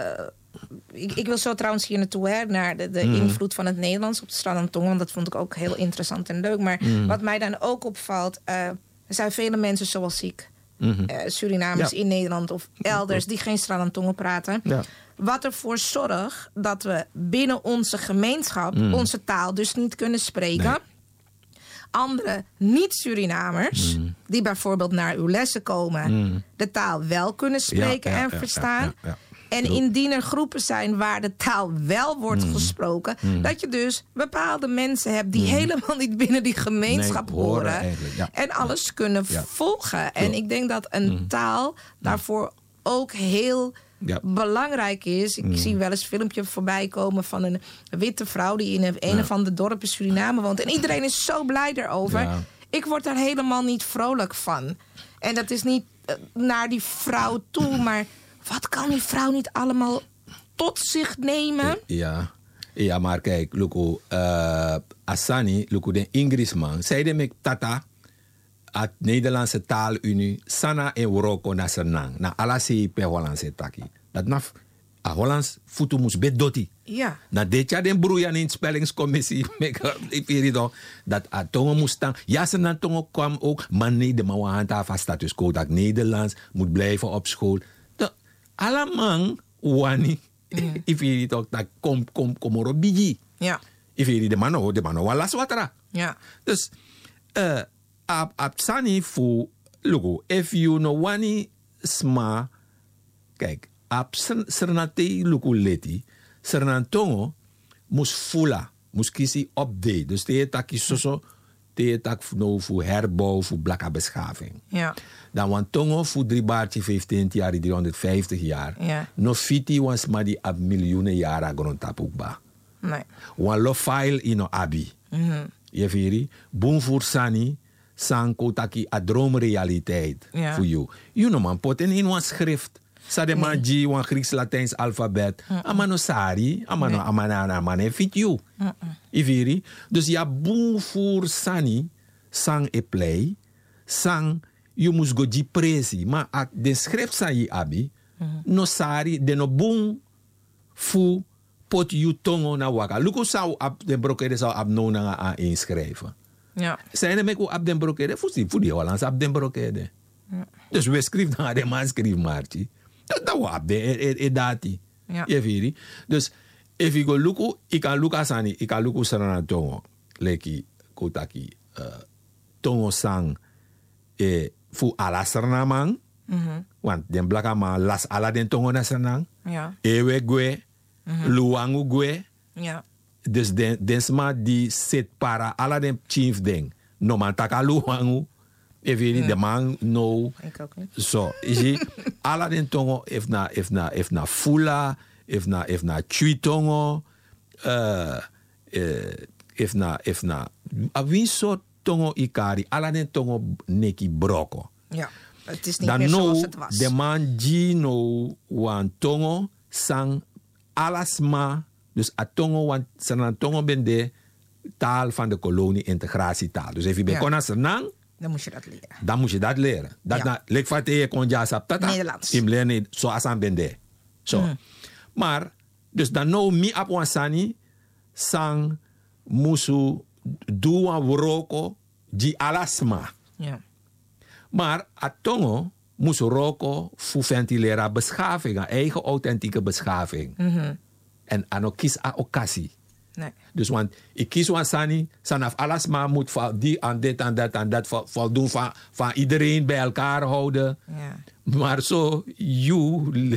Ik wil zo trouwens hier naartoe, naar de invloed van het Nederlands op de Stralentong. Want dat vond ik ook heel interessant en leuk. Maar wat mij dan ook opvalt... er zijn vele mensen zoals ik... Surinamers in Nederland of elders... die geen Stralentongen praten. Ja. Wat ervoor zorgt dat we binnen onze gemeenschap... onze taal dus niet kunnen spreken... Nee. Andere niet-Surinamers, die bijvoorbeeld naar uw lessen komen... de taal wel kunnen spreken en verstaan. Ja. En indien er groepen zijn waar de taal wel wordt gesproken... dat je dus bepaalde mensen hebt die helemaal niet binnen die gemeenschap horen... en alles kunnen volgen. En ik denk dat een taal daarvoor ook heel... belangrijk is. Ik zie wel eens een filmpje voorbij komen van een witte vrouw die in een van de dorpen Suriname woont. En iedereen is zo blij erover. Ja. Ik word daar helemaal niet vrolijk van. En dat is niet naar die vrouw toe, maar wat kan die vrouw niet allemaal tot zich nemen? Ja, maar kijk, Luko, Asani, Luko, de Ingrisman, zei de met tata, at Nederlandse Taalunie, Sana en Woroko na Senang, na alasi pe Hollandse taki. Dat na a Hollands futu mus bet doti. Ja. Na detja den broeien in spellingscommissie, dat a tongo moest staan. Ja, Senang tongo kwam ook, maar nee, de mouwa handhaven status quo, dat Nederlands moet blijven op school. Allemaal wani, if je toch dat kom erop bigi. Ja. If je de mano wa las watra. Ja. Dus, Ab sani fu logo if you no wani sma kijk ab sernate logo leti sernantongo mus fula mus kisi update dus te taki soso te tak no fu herbouw fu blakka beschaving ja dan want tongo fu 3 baartje 15 jaar 350 jaar ja no fiti was maar die ab miljoenen jaren grondtapukba nee wan lo file ino abi je veri boom voor sani sanko taki a droomrealiteit voor jou. You know man, poten in een schrift. Sade man G, een Grieks-Latijns alfabet. Amano sari, amane fit you. Iviri. Dus ja, boom voor sani, sang e play, sang, you must go di presi. Maar at de schrift sa je abi, no sari, de no boom fu pot you tongo na waka. Luko zou ab, de brokere zou ab no na inschrijven. Ja. Zijn er ook op den brokede? Voor die Hollands op den brokede. Dus we schrijven dan de man schrijft Martie. Dat was op de dati. Je weet. Dus if you go look, ik kan look asani, ik kan look sarana tongo, leki kotaki tongo sang fu ala sarana man. Want den blaka man las ala den tongo na sarana. Ja. Ewe gwe, luangu gwe. Ja. Dus den sma die zit para ala den chief ding. No man takalu wangu. Even de man no. Ik ook niet. Zo, is ala den tongo if na fula, if na chui tongo, if na a win soort tongo ikari, ala den tongo neki broko. Ja, het is niet meer zoals het was. De man gino wan tongo sang alasma. Dus atongo, want Sernantongo ben de taal van de kolonie integratietaal. Dus als je bent naar Sernang, dan moet je dat leren. Dan moet je dat leren. Dat na lek van je kon ja sap tata. Nederlands. Im leren zoals aan ben de. Zo. Maar dus dan nou mi ap wansani sang musu Doa woroko di alasma. Ja. Maar atongo moest roko voor ventileren beschaving, een eigen authentieke beschaving. En ano kies a occasie. Nee. Dus want ik kies wan sani, sanaf alasma moet die aan dit en dat en dat voldoen van iedereen bij elkaar houden. Ja. Maar zo, you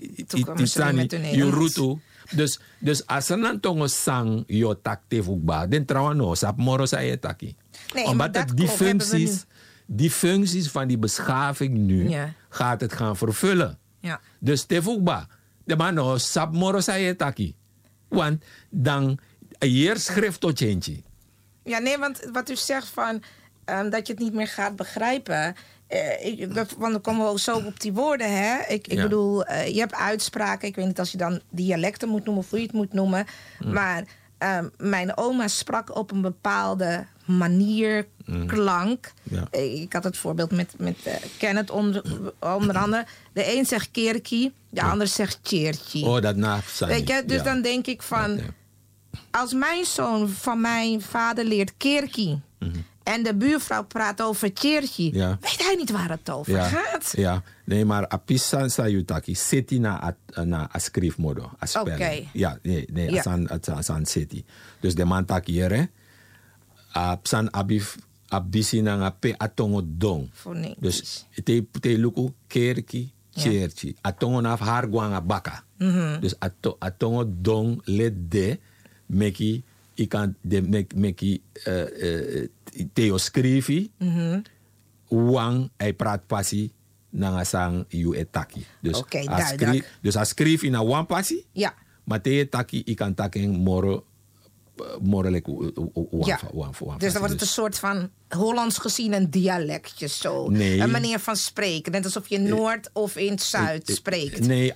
rutu. Dus als er dan tongo sang, yo tak te fukba, den trouwens no, sap moro sa je taki. Nee, omdat het die functies van die beschaving nu gaat het gaan vervullen. Ja. Dus te fukba, de man no, sap moro sa je taki. Want dan hier schrift tot change. Ja, nee, want wat u zegt van dat je het niet meer gaat begrijpen. Want dan komen we ook zo op die woorden, hè? Ik bedoel, je hebt uitspraken. Ik weet niet als je dan dialecten moet noemen of hoe je het moet noemen. Maar mijn oma sprak op een bepaalde manier, klank. Ja. Ik had het voorbeeld met Kenneth onder andere. De een zegt kerkie, de ander zegt tjeertje. Oh, dat na. Weet je, dus dan denk ik van, als mijn zoon van mijn vader leert kerkie en de buurvrouw praat over tjeertje, weet hij niet waar het over gaat. Ja, nee, maar apisan sayutaki seti na schrijfmodo, als spelling. Ja, nee, asan seti. Dus de man tak hier, hè. Apsan abisi na pe atongo dong. Dus te luku kerki cherchi. Atongo na har guanga baka. Dus atongo dong let de meki ikan de meki teo skrifi. Wang hij praat passie na sang you etaki. Dus dus als schrijf in een passie. Ja. Maar te etaki ikan taken moro. Dus dan wordt het een soort van Hollands gezien een dialectje zo. Nee. Een manier van spreken. Net alsof je Noord of in het Zuid spreekt. Nee,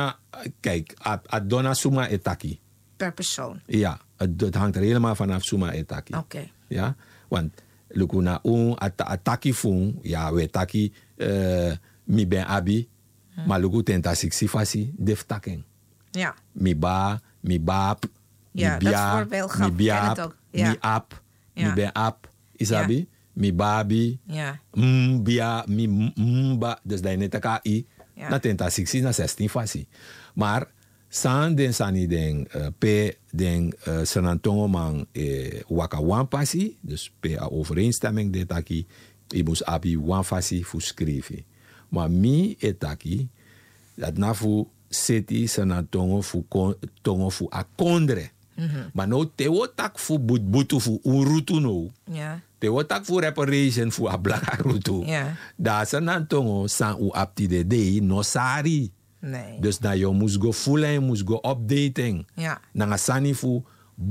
Adona Suma Etaki. Per persoon. Ja, het hangt er helemaal vanaf Suma Etaki. Oké. Ja, want Lukuna Ataki Fung, ja, we taki mi ben abi, maar Luku tenta sixifasi def taken. Ja. Mi baap. Ja, dat is voor wel grappig. Mi biap, mi ap, mi ben ap, isabi, mi babi, bia, mi mba, dus dat net elkaar i, na tenta 16 na 16 fasi. Maar san den sani den pe den senantongo man waka wan pasi, dus pe a overeenstemming de taki, i mus abi wan fasi fu skrivi. Maar mi etaki, dat na fu seti senantongo fu tongo fu akondre. Maar nou te wotak fu butu fu urutu no. Ja. Te wotak fu reparation fu ablaka rutu. Ja. Da senantongo san u apti de day no sari. Nee. Dus na yo moest go fullen, moest go updating. Ja. Na sani fu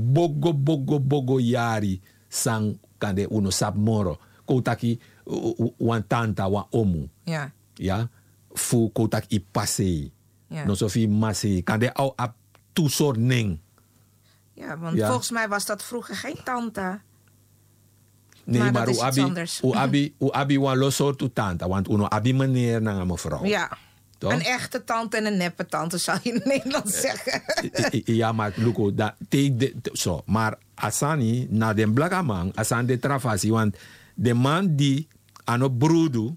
bogo yari sang kande uno sap moro. Koutaki wan tanta wan omu. Ja. Ja. Fu koutaki passei. Ja. No sofi masei. Kande au ap tu soort ning. Ja, want volgens mij was dat vroeger geen tante. Nee, maar u abi wan lo soort tante. Want uno abi meneer na mevrouw. Ja. Toch? Een echte tante en een neppe tante zou je in Nederland zeggen. Ja, maar Luko, so. Maar Asani, na den blagaman, Asan de travasi, want de man die aan het broedu,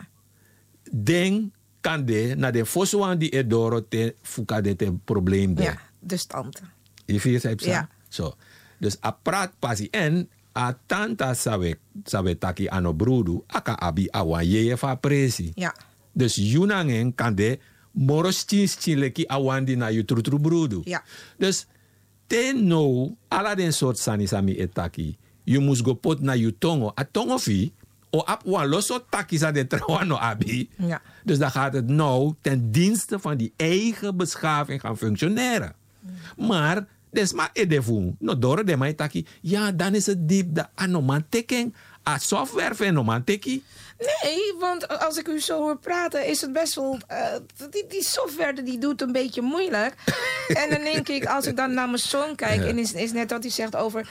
den kan de, na de foswan die edoro te fuka de te probleem de. Ja, dus tante. Je vier zei ja. So. Dus a praat pasi en a tanta sabe taki aan het broedu, aka abi awan je fa presi. Ja. Dus Yunangen kan de morostinleki awandi na yutrutru broedu. Ja. Dus te no ala den soort sanisami etaki. You must go pot na you tongo. A tongo fi o ap wan loso taki sa de trouwano abi. Ja. Dus dan gaat het nou ten dienste van die eigen beschaving gaan functioneren. Maar des ma edefu no dore de mai taki. Ja, dan is het diep de anomanteken. A software fenomanteki. Nee, want als ik u zo hoor praten, is het best wel... die software die doet een beetje moeilijk. En dan denk ik, als ik dan naar mijn zoon kijk... en is net wat hij zegt over...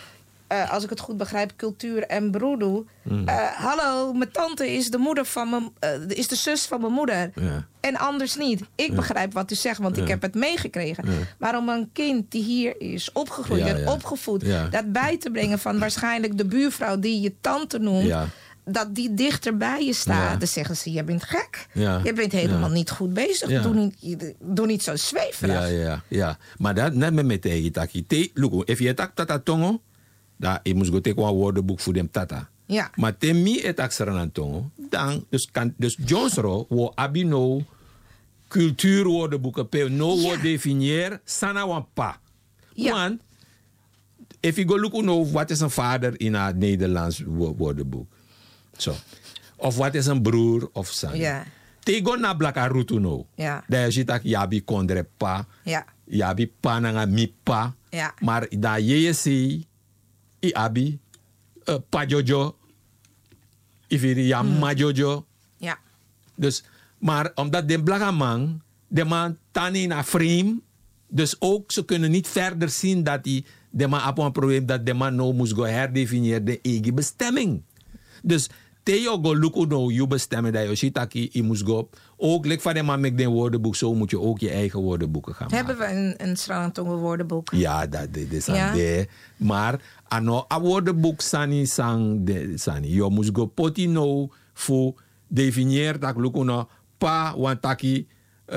als ik het goed begrijp, cultuur en broedoe. Hallo, mijn tante is de moeder van is de zus van mijn moeder. Ja. En anders niet. Ik begrijp wat u zegt, want ik heb het meegekregen. Maar om een kind die hier is opgegroeid en opgevoed, dat bij te brengen van waarschijnlijk de buurvrouw die je tante noemt, dat die dichter bij je staat. Dan zeggen ze, je bent gek. Je bent helemaal niet goed bezig. Doe niet zo zweverig. Ja. Maar dat net met tegen taki. Look, if je tak tata tongo, dan je moet go take een woordenboek voor dem tata. Ja. Maar temi etak seran tongo, dan dus Jonesro wo abino cultuurwoordenboeken pe no wo definiëren sana wan pa. Want if you go look no wat is een vader in het Nederlands woordenboek. So. Of wat is een broer of son. Tego na blaka rutu no. Daar zit ik yabi kondre pa. Yabi pa nanga mi pa. Maar da je si i abi pa jojo. Ifiri ya ma jojo. Dus, maar omdat de blaka man, de man tani na frame. Dus ook ze kunnen niet verder zien dat die de man op een probleem dat de man nou moest go herdefiniëren de eigen bestemming. Dus Theo go luku no you bestemmen dat je shitaki je moest go. Ook like van de man met een woordenboek, zo moet je ook je eigen woordenboeken gaan maken. Hebben we een Sranantongo woordenboek? Ja, dat is aan de. Maar ano a woordenboek sani sang de sani. Je moest go poti no voor definiëren dat luku no pa wantaki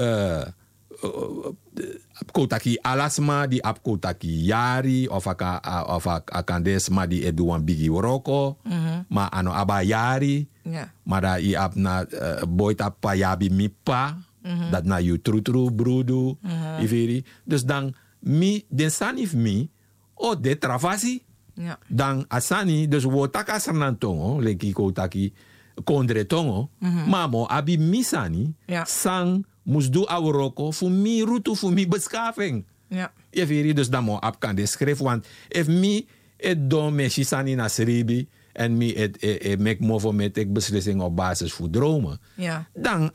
apkotaki alasma di apkotaki yari of akandesma di eduan bigi woroko ma ano aba yari maar da i ap na boita pa yabi mipa dat na you true broedu iveri dus dan mi den sanif mi o de travasi dan asani dus wo taka sanantongo leki kotaki kondre tongo mamo abi misani sang moest doen auroko voor mi rutu voor mi beschaving. Je weet dus dat mo op kan schrijven want if mi het doen met shisani na seribi en mi het make movo met ik beslissing op basis voor dromen. Dan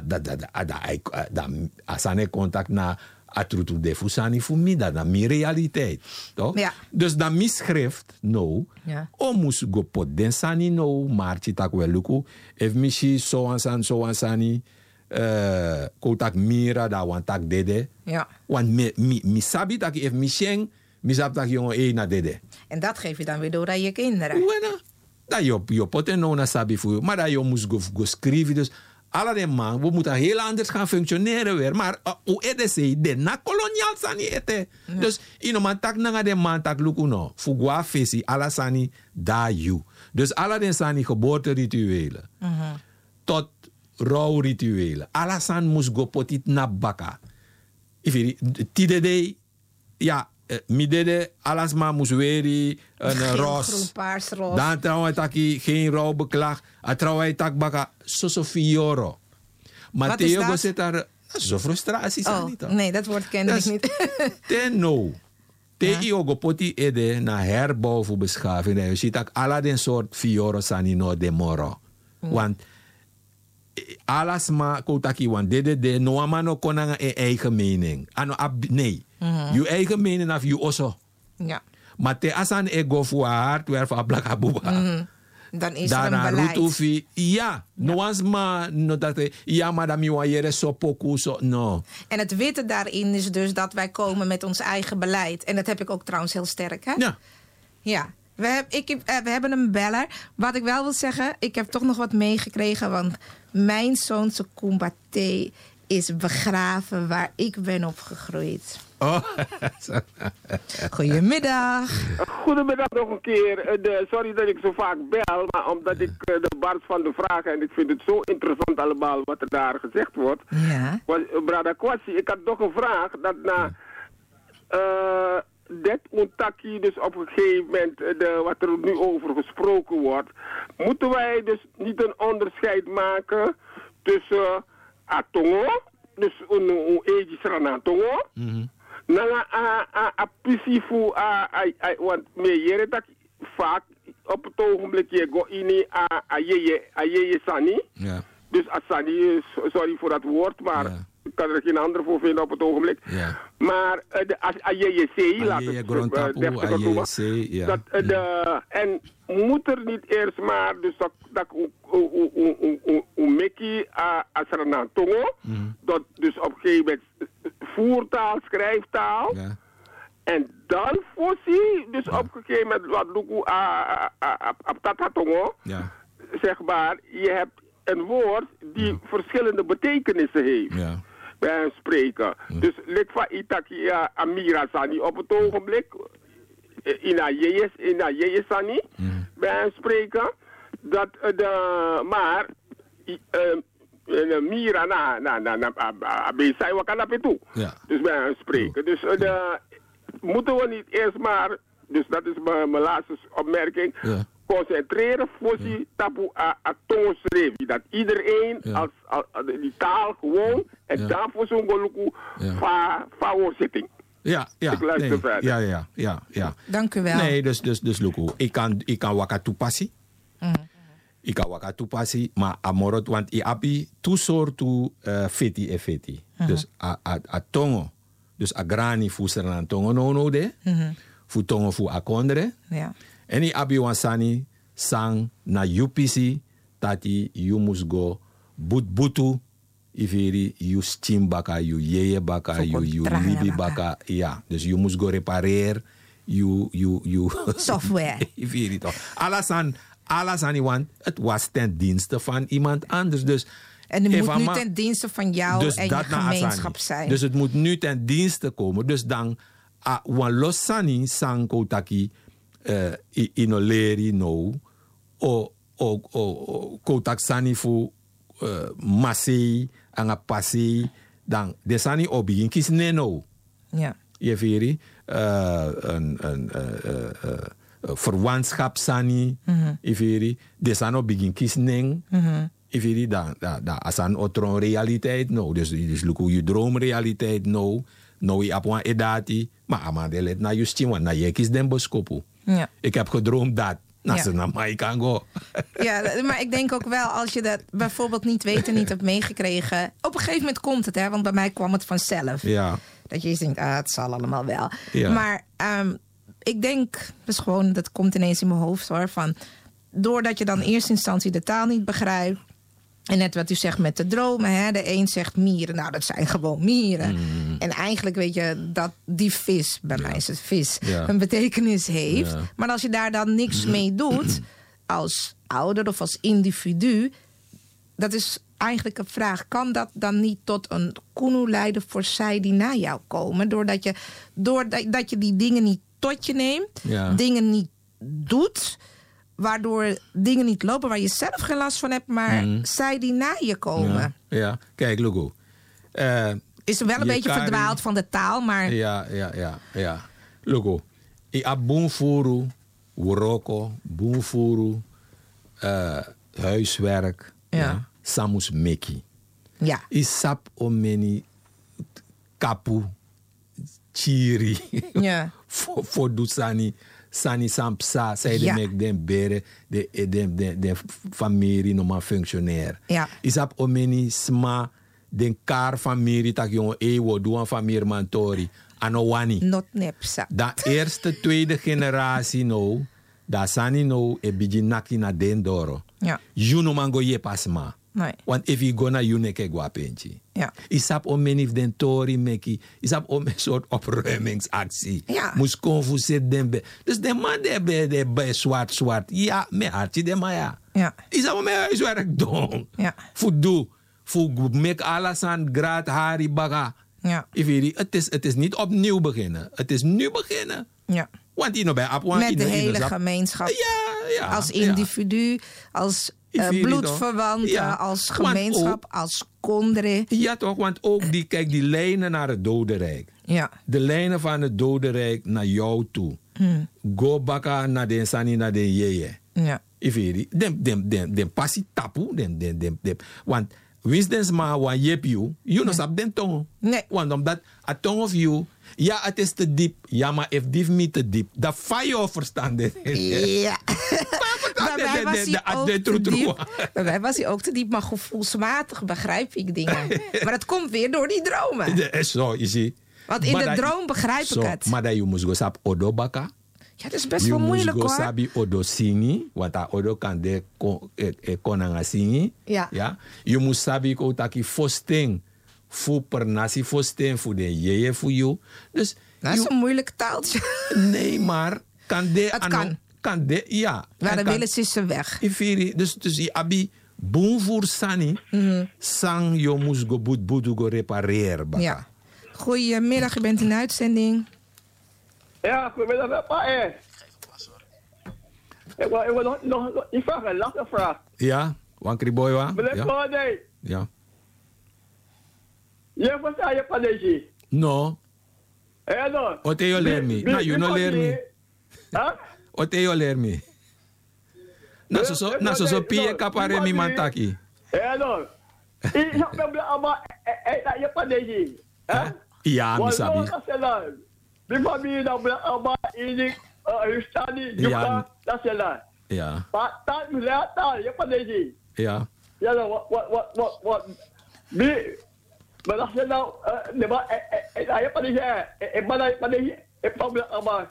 dan asane contact na atrutu de fusani voor mi dat mi realiteit, toch? Dus dan mi schrift no. O moest go pot den sani no maar chitak wel luku if mi shi so ansani kotak mira da wan tak dede. Want mi sabi tak if mi sheng, mi sabi tak jongen na dede. En dat geef je dan weer door aan je kinderen. Wena. Dat je poten no na sabi voor, maar dat je moest go schrijven. Dus alle de man, we moeten heel anders gaan functioneren weer. Maar hoe edese de na koloniaal sani ete. Dus in man tak na de man tak luku no. Fugwa fesi ala sani da you. Dus alle de sani geboorterituelen. Tot rouwrituelen. Alasan moest go potit na baka. Ifiri, tidede, midede, alasma moest weri, een ros. Groen, paars, ros. Dan trouwens taki geen rouw beklag. A trouwens tak baka, so fioro. Maar Theo zit daar, zo frustratie. Nee, dat woord ken ik niet. Ten no. Theo go poti ede na herbouw voor beschaving. Je ziet dat alle den soort fioro sani no de moro. Want alasma kotaki wan de no amano konanga eigen mening. Ano nee. Je eigen mening of je osso. Maar te asan ego voor hardware van blaka buba. Dan is er een beleid. Rutufi, noasma no dat madame mi wayere so poku so no. En het witte daarin is dus dat wij komen met ons eigen beleid. En dat heb ik ook trouwens heel sterk, hè? Ja. We hebben een beller. Wat ik wel wil zeggen, ik heb toch nog wat meegekregen. Want mijn zoon Kumbate is begraven waar ik ben opgegroeid. Goedemiddag. Goedemiddag nog een keer. Sorry dat ik zo vaak bel, maar omdat ik de barst van de vragen en ik vind het zo interessant allemaal wat er daar gezegd wordt. Brada Kwasi, ik had nog een vraag dat na dit ontaki, dus op een gegeven moment wat er nu over gesproken wordt, moeten wij dus niet een onderscheid maken tussen atongo, dus een egi tongo, na a pisifu want me dat vaak op het ogenblik je go in a je sani. Dus asani, sorry voor dat woord, maar ik kan er geen ander voor vinden op het ogenblik. Maar de AJC, laat Ajeje, het grondtapu, deftig noemen. AJC, ja. Dat, en moet er niet eerst maar, dus dat Mickey Asranantongo, dat dus op een gegeven moment voertaal, schrijftaal. Ja. En dan voorzie, dus op een gegeven moment, wat Luku Aptatatongo, Ja. zeg maar, je hebt een woord die verschillende betekenissen heeft. Ja. Bij een spreken. Dus lid van Itaki Amira Sani op het ogenblik. Ina Jeje Sani. Bij een spreken. Dat maar Mira na Abesai Wakanape toe. Ja. Dus bij een spreken. Dus moeten we niet eerst maar, dus dat is mijn laatste opmerking. Ja. Concentreren voor die tapu atonsrevi. Dat iedereen als die taal gewoon en daarvoor zo'n goluku van hoorzitting. Ja, ja. Ik luister verder. Ja. Dank u wel. Nee, dus Luku, ik kan waka toepassie. Ik kan waka toepassie, maar amorot, want ik heb twee soorten feti en feti. Dus a tongo, dus a grani fuser aan tongo no de, fu tongo fu a kondre. Ja. En ik heb wansani sang na UPC tati you must go butu ifiri you steam baka you yeye baka you libi baka ja dus you must go repareer you software ifiri toch alasan want het was ten dienste van iemand anders dus en het moet nu ten dienste van jou dus en je gemeenschap zijn. Dus het moet nu ten dienste komen. Dus dan wan losani sang kotaki inoleri no o kotaksani fu masei anga pasei dan desani o begin kis neno. Ja. Je veri een verwantschap sani iferi desano begin kis neng iferi dan asan otron realiteit no dus luku je droomrealiteit no je apwan edati maar amadelet na justin na je kis den boskopu. Ja. Ik heb gedroomd dat. Nou, ze naar mij kan go. Ja, maar ik denk ook wel, als je dat bijvoorbeeld niet weet en niet hebt meegekregen. Op een gegeven moment komt het, hè, want bij mij kwam het vanzelf. Ja. Dat je denkt, het zal allemaal wel. Ja. Maar ik denk, dus gewoon, dat komt ineens in mijn hoofd hoor. Van, doordat je dan in eerste instantie de taal niet begrijpt. En net wat u zegt met de dromen, hè? De een zegt mieren, nou dat zijn gewoon mieren. En eigenlijk weet je dat die vis, bij mij is het vis, een betekenis heeft. Ja. Maar als je daar dan niks mee doet, als ouder of als individu, dat is eigenlijk een vraag. Kan dat dan niet tot een kunu leiden voor zij die na jou komen? Doordat je die dingen niet tot je neemt, dingen niet doet, waardoor dingen niet lopen waar je zelf geen last van hebt, maar zij die na je komen. Ja. Kijk, Lugo. Is wel een beetje verdwaald van de taal, maar... Ja. Lugo. Ik heb boenvoeren, woroko, boenvoeren, huiswerk, samus meki. Ja. Isap omeni kapu, chiri, voor doetsani. Sani sampsa, zij de mek den bere, de familie noma functionair. Ja. Isap omeni sma den kar familie tak jongen ewo doan familie mantori anowani. Not nepsa. Da eerste tweede generatie no, da sani no e biji naki na den doro. Ja. Juno mango je pasma. Nee. Want if you go na juneke guapenchi. Ja. Isap omeni den tori meki. Isap om een soort opruimingsactie. Ja. Moest confuseerd den be. Dus de man de be zwart. Ja, me hartje de maya. Ja. Isap om huiswerk doen. Ja. Voor mek alles aan graad hari baga. Ja. Het is niet opnieuw beginnen. Het is nu beginnen. Ja. Want die nog bij Apwan. Met de hele gemeenschap. Ja. Als individu, als bloedverwanten, als gemeenschap, als kondre. Ja toch, want ook die lijnen naar het dodenrijk. Ja. De lijnen van het dodenrijk naar jou toe. Go baka naar de sani naar de jeje. Ja. Den passie tapu. Want wisdens maar wan jep you no sap den tong. Nee. Want omdat a tong of you, ja het is te diep. Ja maar if diep niet te diep, dat fire verstanden. Ja. Bij mij was hij ook te diep, maar gevoelsmatig begrijp ik dingen. Maar dat komt weer door die dromen. Zo, je ziet. Want in de droom begrijp ik het. Maar dat je moest go sap odo baka. Ja, het is best wel moeilijk hoor. Je moest go sabi odo singi. Want dat odo kan de konanga singi. Ja. Je moest sabi ko taki fosting. Fu per nasi fosting. Fu de yeye fu you. Dus... Dat is een moeilijk taaltje. Nee, maar... Kan de... Het kan. Kan de... Ja. Maar dan willen ze weg. Dus je abi... Boom voor Sani, sang je moest go boet go repareren. Ja. Goedemiddag, je bent in uitzending. Ja, goedemiddag, papa. Ik wil nog een laatste vraag. Ja, Wankri Boywa. Meneer Kode. Ja. Je verstaat je paneji? No. Ja, no. Ote je leer me. Nou, you no leer me. Huh? Ote je leer me. Na so pie kapare mi mantaki. Ja, no. Ik heb me allemaal je paneji. Ja, mi sabi. Die familie dan blijft allemaal in Hustani, Jukka, dat is het. Ja. Maar dat moet je taal, je paneji. Ja. Ja, dan wat. Maar dat is nou, je paneji, ik probeer allemaal.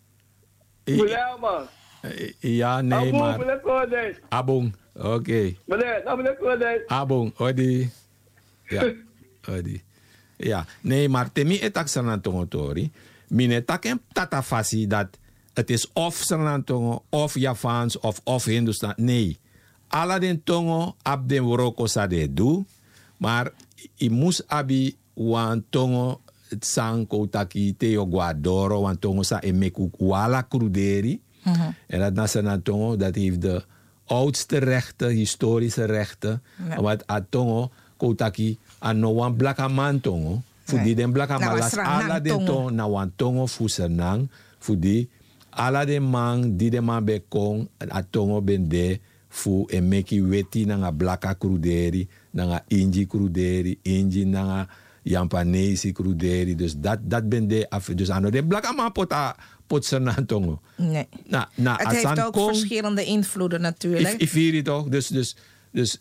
Ja, nee, maar... Abong, oké. Meneer, Abong, odi. Ja, odi. Ja, nee, maar temi etak sanantongo tori. Mine taken tata fasi dat het is of sanantongo, of Javans, of Hindustan. Nee. Alla den tongo ab den woroko sa de do. Maar i mus abi wan tongo sanko taki teo guadoro, wan tongo sa emeku wala kruderi. En dat nasanantongo, dat heeft de oudste rechten, historische rechten. Ja. Want atongo, kotaki, ano wan blaka man tongo. Fudi den blaka malas ala den tongo na wan tongo fusenang. Fudi ala den man, di den man be kong, atongo ben de fu emeki weti nanga blaka kruderi, nanga inji kruderi, inji nanga Jampanese kruderi. Dus dat ben de af. Dus ano de blaka man potsenantongo. Nee. Het heeft ook verschillende invloeden natuurlijk. Ik vier het toch. Dus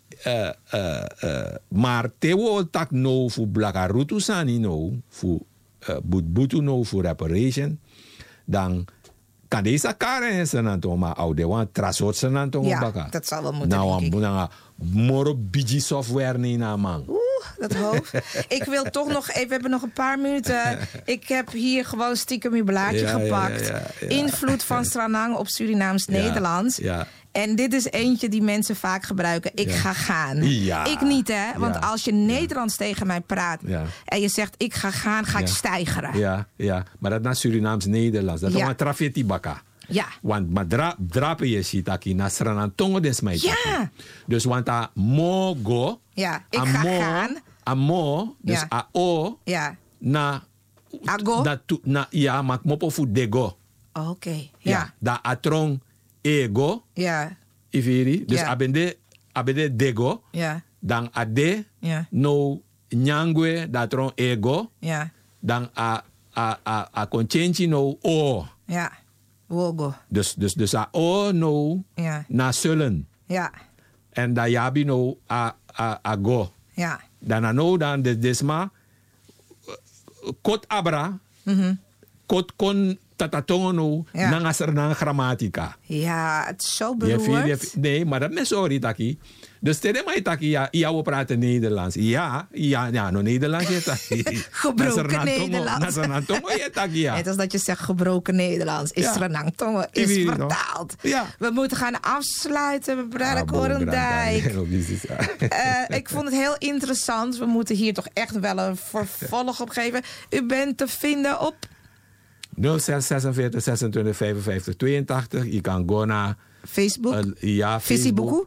maar tewo tak no voor blaka rutu sani no voor butu no voor reparation. Dan kan deze karen senantongo maar oude wan trasot senantongo baka. Ja, dat zal wel moeten. Nou, moro bigi software niet na man. Dat hoofd. Ik wil toch nog even, we hebben nog een paar minuten. Ik heb hier gewoon stiekem uw blaadje gepakt. Ja. Invloed van Sranang op Surinaams-Nederlands. Ja. En dit is eentje die mensen vaak gebruiken. Ik ga gaan. Ja. Ik niet, hè. Want als je Nederlands tegen mij praat en je zegt ik ga gaan, ga ik stijgeren. Ja. Maar dat is Surinaams-Nederlands. Dat is een trafeti baka. Ja. Want drapen je shitaki na Sranantongo desmai. Ja. Dus want a mogo. Ja, ik ga gaan. Amo, dus ao. Ja. Na ago. Ja, maar mopo fu dego. Oké. Ja. Da atrong ego. Ja. Ifiri. Dus abende dego. Ja. Dan ade. Ja. No nyangwe da atrong ego. Ja. Dan a conchenchi no o. Ja. Wogo. Dus a o no na zullen. Ja. En da yabi no a go. Ja. Dan no dan desma kot abra. Kot kon tatatongo no nang grammatica. Ja, het is zo beroerd. Nee, maar dat is sorry taki. Dus tegen mij taki we praten Nederlands. Ja, no Nederlands je taki. Gebroken Nederlands. Net als dat je zegt gebroken Nederlands. Is Sranangtongo is vertaald. Ja. We moeten gaan afsluiten, mevrouw Korendijk. Ik vond het heel interessant. We moeten hier toch echt wel een vervolg op geven. U bent te vinden op 06 46 26 55 82. Je kan go naar Facebook. Facebook.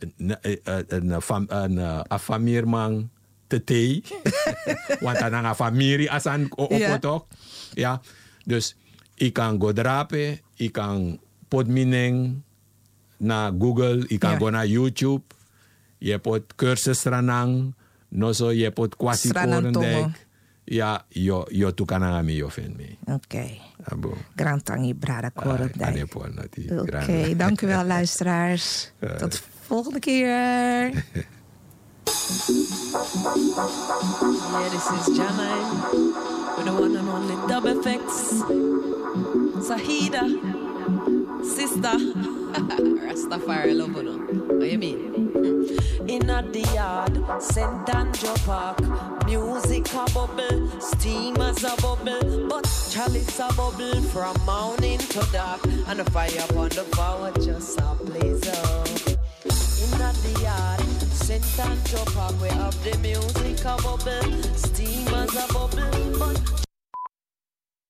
Een familierman te thee. Want dan een familie als aan opotok. Ja. Dus ik kan go drapen. Ik kan potmining naar Google. Ik kan go naar YouTube. Je pot cursus Sranang. No so je pot kwasi Korendijk. Ja, yo tu kananga mi yo fen me. Oké. Grantangi Brada Korendijk. Oké, dank u wel luisteraars. Tot de volgende keer. Yeah, this is Janine. with the one and only Double Effects, Sahida, sister, Rastafari love you. What you mean? In a the yard, St. Andrew Park, music a bubble, steam as a bubble, but chalice a bubble from morning to dark, and the fire upon the forward just a blaze up. In a the yard, St. Andrew Park, we have the music a bubble, steam as a bubble, but